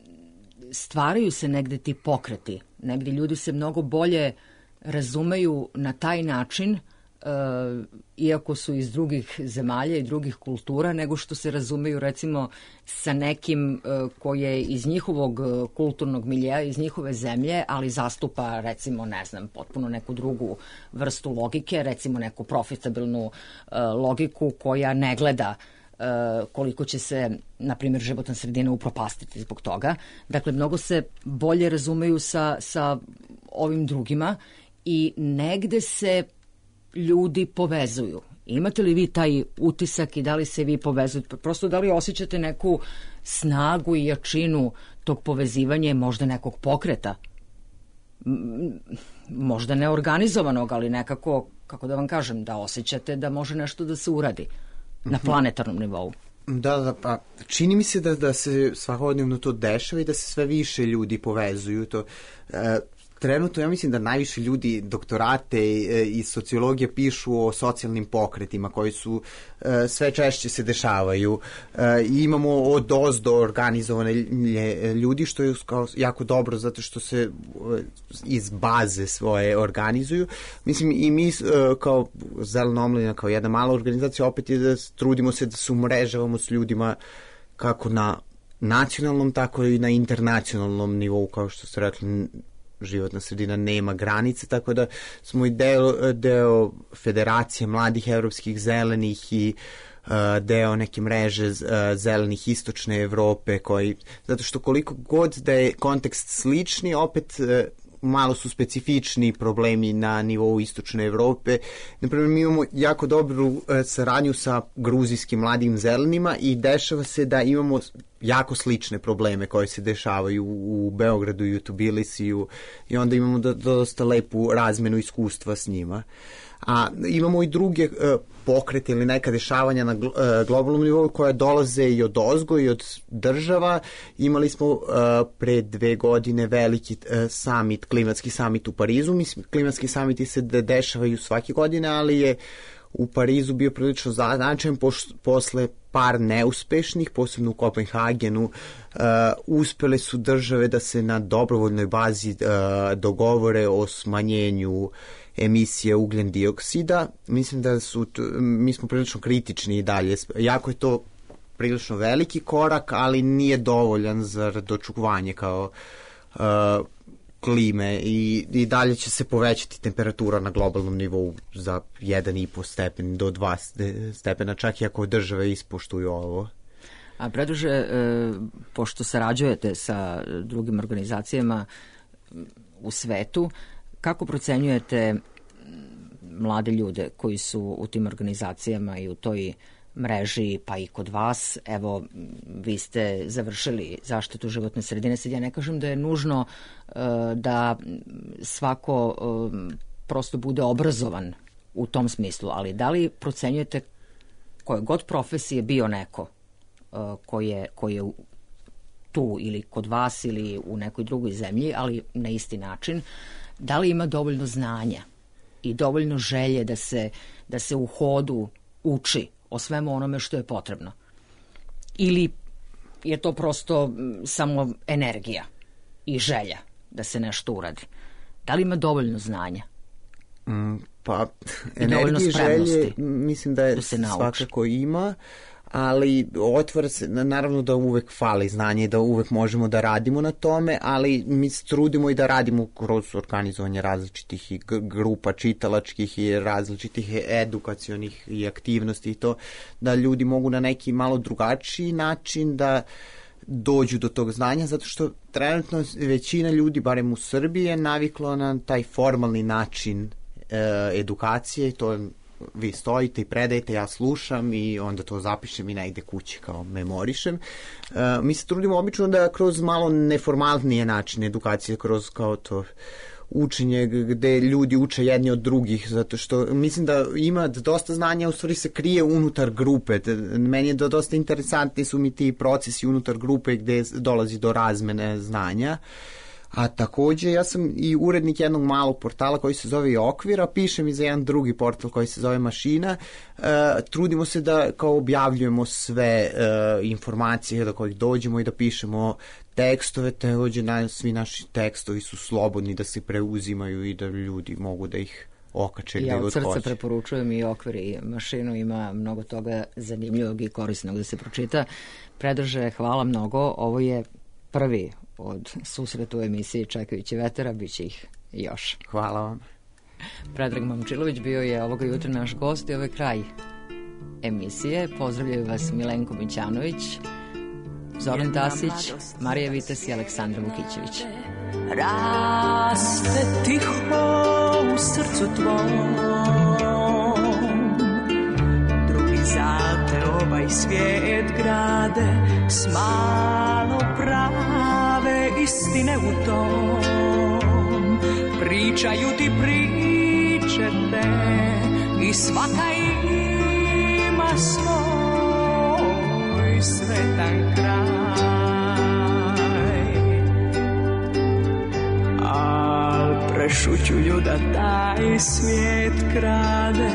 stvaraju se negde ti pokreti, negde ljudi se mnogo bolje razumeju na taj način Uh, iako su iz drugih zemalja i drugih kultura, nego što se razumeju recimo sa nekim uh, koji je iz njihovog uh, kulturnog miljeja, iz njihove zemlje, ali zastupa recimo, ne znam, potpuno neku drugu vrstu logike, recimo neku profitabilnu uh, logiku koja ne gleda uh, koliko će se, na primjer, životna sredina upropastiti zbog toga. Dakle, mnogo se bolje razumeju sa, sa ovim drugima i negde se ljudi povezuju. Imate li vi taj utisak i da li se vi povezujete? Prosto da li osjećate neku snagu i jačinu tog povezivanja, možda nekog pokreta? Možda neorganizovanog, ali nekako, kako da vam kažem, da osjećate da može nešto da se uradi na planetarnom nivou. Da, da, pa čini mi se da, da se svakodnevno to dešava i da se sve više ljudi povezuju. To, e, trenutno ja mislim da najviše ljudi doktorate i sociologije pišu o socijalnim pokretima koji su sve češće se dešavaju i imamo od ozdo organizovane ljudi što je jako dobro zato što se iz baze svoje organizuju. Mislim i mi kao Zelena omladina, kao jedna mala organizacija opet je da trudimo se da se umrežavamo s ljudima kako na nacionalnom tako i na internacionalnom nivou, kao što ste rekli, životna sredina nema granice, tako da smo i deo, deo Federacije mladih evropskih zelenih i uh, deo neke mreže uh, zelenih istočne Evrope, koji, zato što koliko god da je kontekst slični, opet uh, malo su specifični problemi na nivou istočne Evrope. Naprimjer, mi imamo jako dobru uh, saradnju sa gruzijskim mladim zelenima i dešava se da imamo jako slične probleme koje se dešavaju u, u Beogradu i u Tbilisiju i onda imamo do, dosta lepu razmenu iskustva s njima. A imamo i druge uh, pokrete ili neka dešavanja na glo, uh, globalnom nivou koje dolaze i od ozgo i od država. Imali smo uh, pre dve godine veliki uh, summit, klimatski summit u Parizu. Mislim, klimatski summiti se de dešavaju svake godine, ali je u Parizu bio prilično značajan posle par neuspešnih, posebno u Kopenhagenu, uh, uspele su države da se na dobrovoljnoj bazi uh, dogovore o smanjenju emisije ugljen dioksida. Mislim da su, mi smo prilično kritični i dalje. Jako je to prilično veliki korak, ali nije dovoljan za dočuvanje kao uh, klime i, i dalje će se povećati temperatura na globalnom nivou za jedan i po stepen do dva stepena, čak i ako države ispoštuju ovo. A Predraže, e, pošto sarađujete sa drugim organizacijama u svetu, kako procenjujete mlade ljude koji su u tim organizacijama i u toj mreži, pa i kod vas? Evo, vi ste završili zaštitu životne sredine. Sad ja ne kažem da je nužno uh, da svako uh, prosto bude obrazovan u tom smislu, ali da li procenjujete koje god profesije bio neko uh, koji je, koji je tu ili kod vas ili u nekoj drugoj zemlji, ali na isti način, da li ima dovoljno znanja i dovoljno želje da se, da se u hodu uči o svemu onome što je potrebno? Ili je to prosto samo energija i želja da se nešto uradi? Da li ima dovoljno znanja? Mm, pa, energije i želje mislim da je da svakako ima, ali otvara se, naravno da uvek fali znanje i da uvek možemo da radimo na tome, ali mi se trudimo i da radimo kroz organizovanje različitih i grupa čitalačkih i različitih edukacionih i aktivnosti i to, da ljudi mogu na neki malo drugačiji način da dođu do tog znanja, zato što trenutno većina ljudi, barem u Srbiji, je naviklo na taj formalni način e, edukacije i to je vi stojite i predajete, ja slušam i onda to zapišem i negde kući kao memorišem. Uh, mi se trudimo obično da kroz malo neformalnije načine edukacije, kroz kao to učenje gde ljudi uče jedni od drugih, zato što mislim da ima dosta znanja, u stvari se krije unutar grupe. Meni je da dosta interesantni su mi ti procesi unutar grupe gde dolazi do razmene znanja. A takođe ja sam i urednik jednog malog portala koji se zove Okvir, a pišem i za jedan drugi portal koji se zove Mašina. E, trudimo se da kao objavljujemo sve e, informacije do kojih dođemo i da pišemo tekstove, takođe na, svi naši tekstovi su slobodni da se preuzimaju i da ljudi mogu da ih okače gde god hoće. Ja od srca preporučujem i Okvir i Mašinu, ima mnogo toga zanimljivog i korisnog da se pročita. Predraže, hvala mnogo, ovo je prvi od susreta u emisiji Čekajući vetera, bit će ih još. Hvala vam. Predrag Momčilović bio je ovoga jutra naš gost i ovo je kraj emisije. Pozdravljaju vas Milenko Mićanović, Zoran Tasić, Marija Vitas i Aleksandra Vukićević. Raste tiho u srcu tvom, drugi za te ovaj svijet grade, s malo prave istine u tom. Pričaju ti priče te i svaka ima svoj svetan kraj. Al prešućuju da taj svijet krade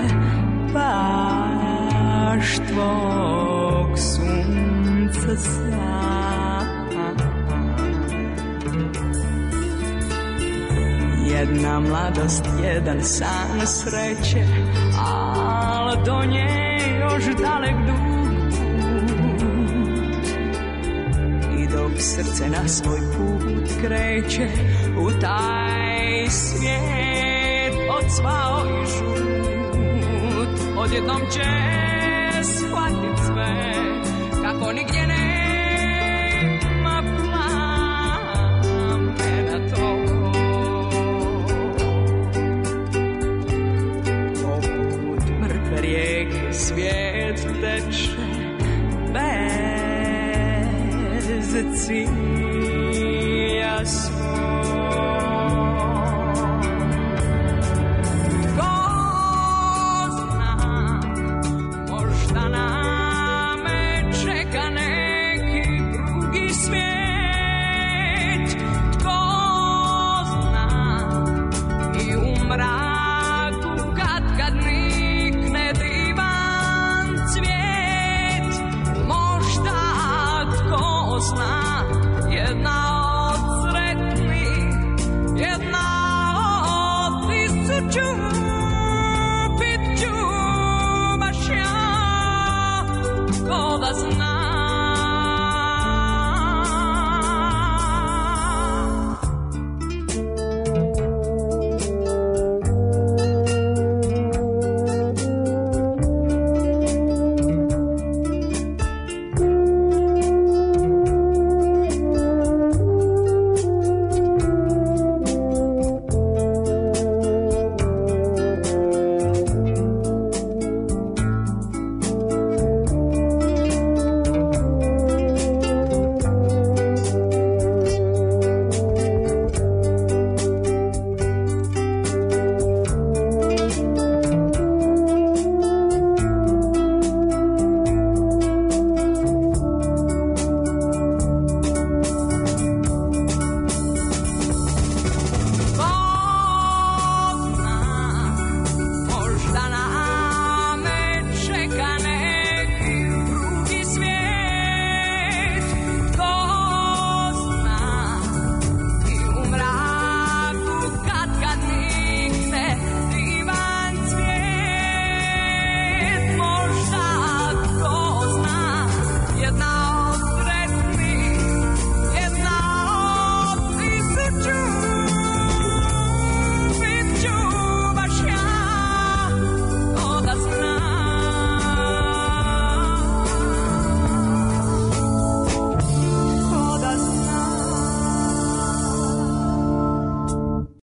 baš tvog sunca sjaj. Jedna mladost, jedan san sreće, al do nje još dalek dug. I dok srce na svoj put kreće u taj svijet odsvao i žut, odjednom će shvatit sve kako nigdje nema plamena to. Poput mrtve rijeke svijet teče bez za cilja svoj. Ko zna, možda name čeka neki drugi svijet. Ko zna, i u mraku kad kad nikne divan cvijet. Možda tko zna, jedna od sretnih, jedna od tisuću, bit ću baš ja. Ko da zna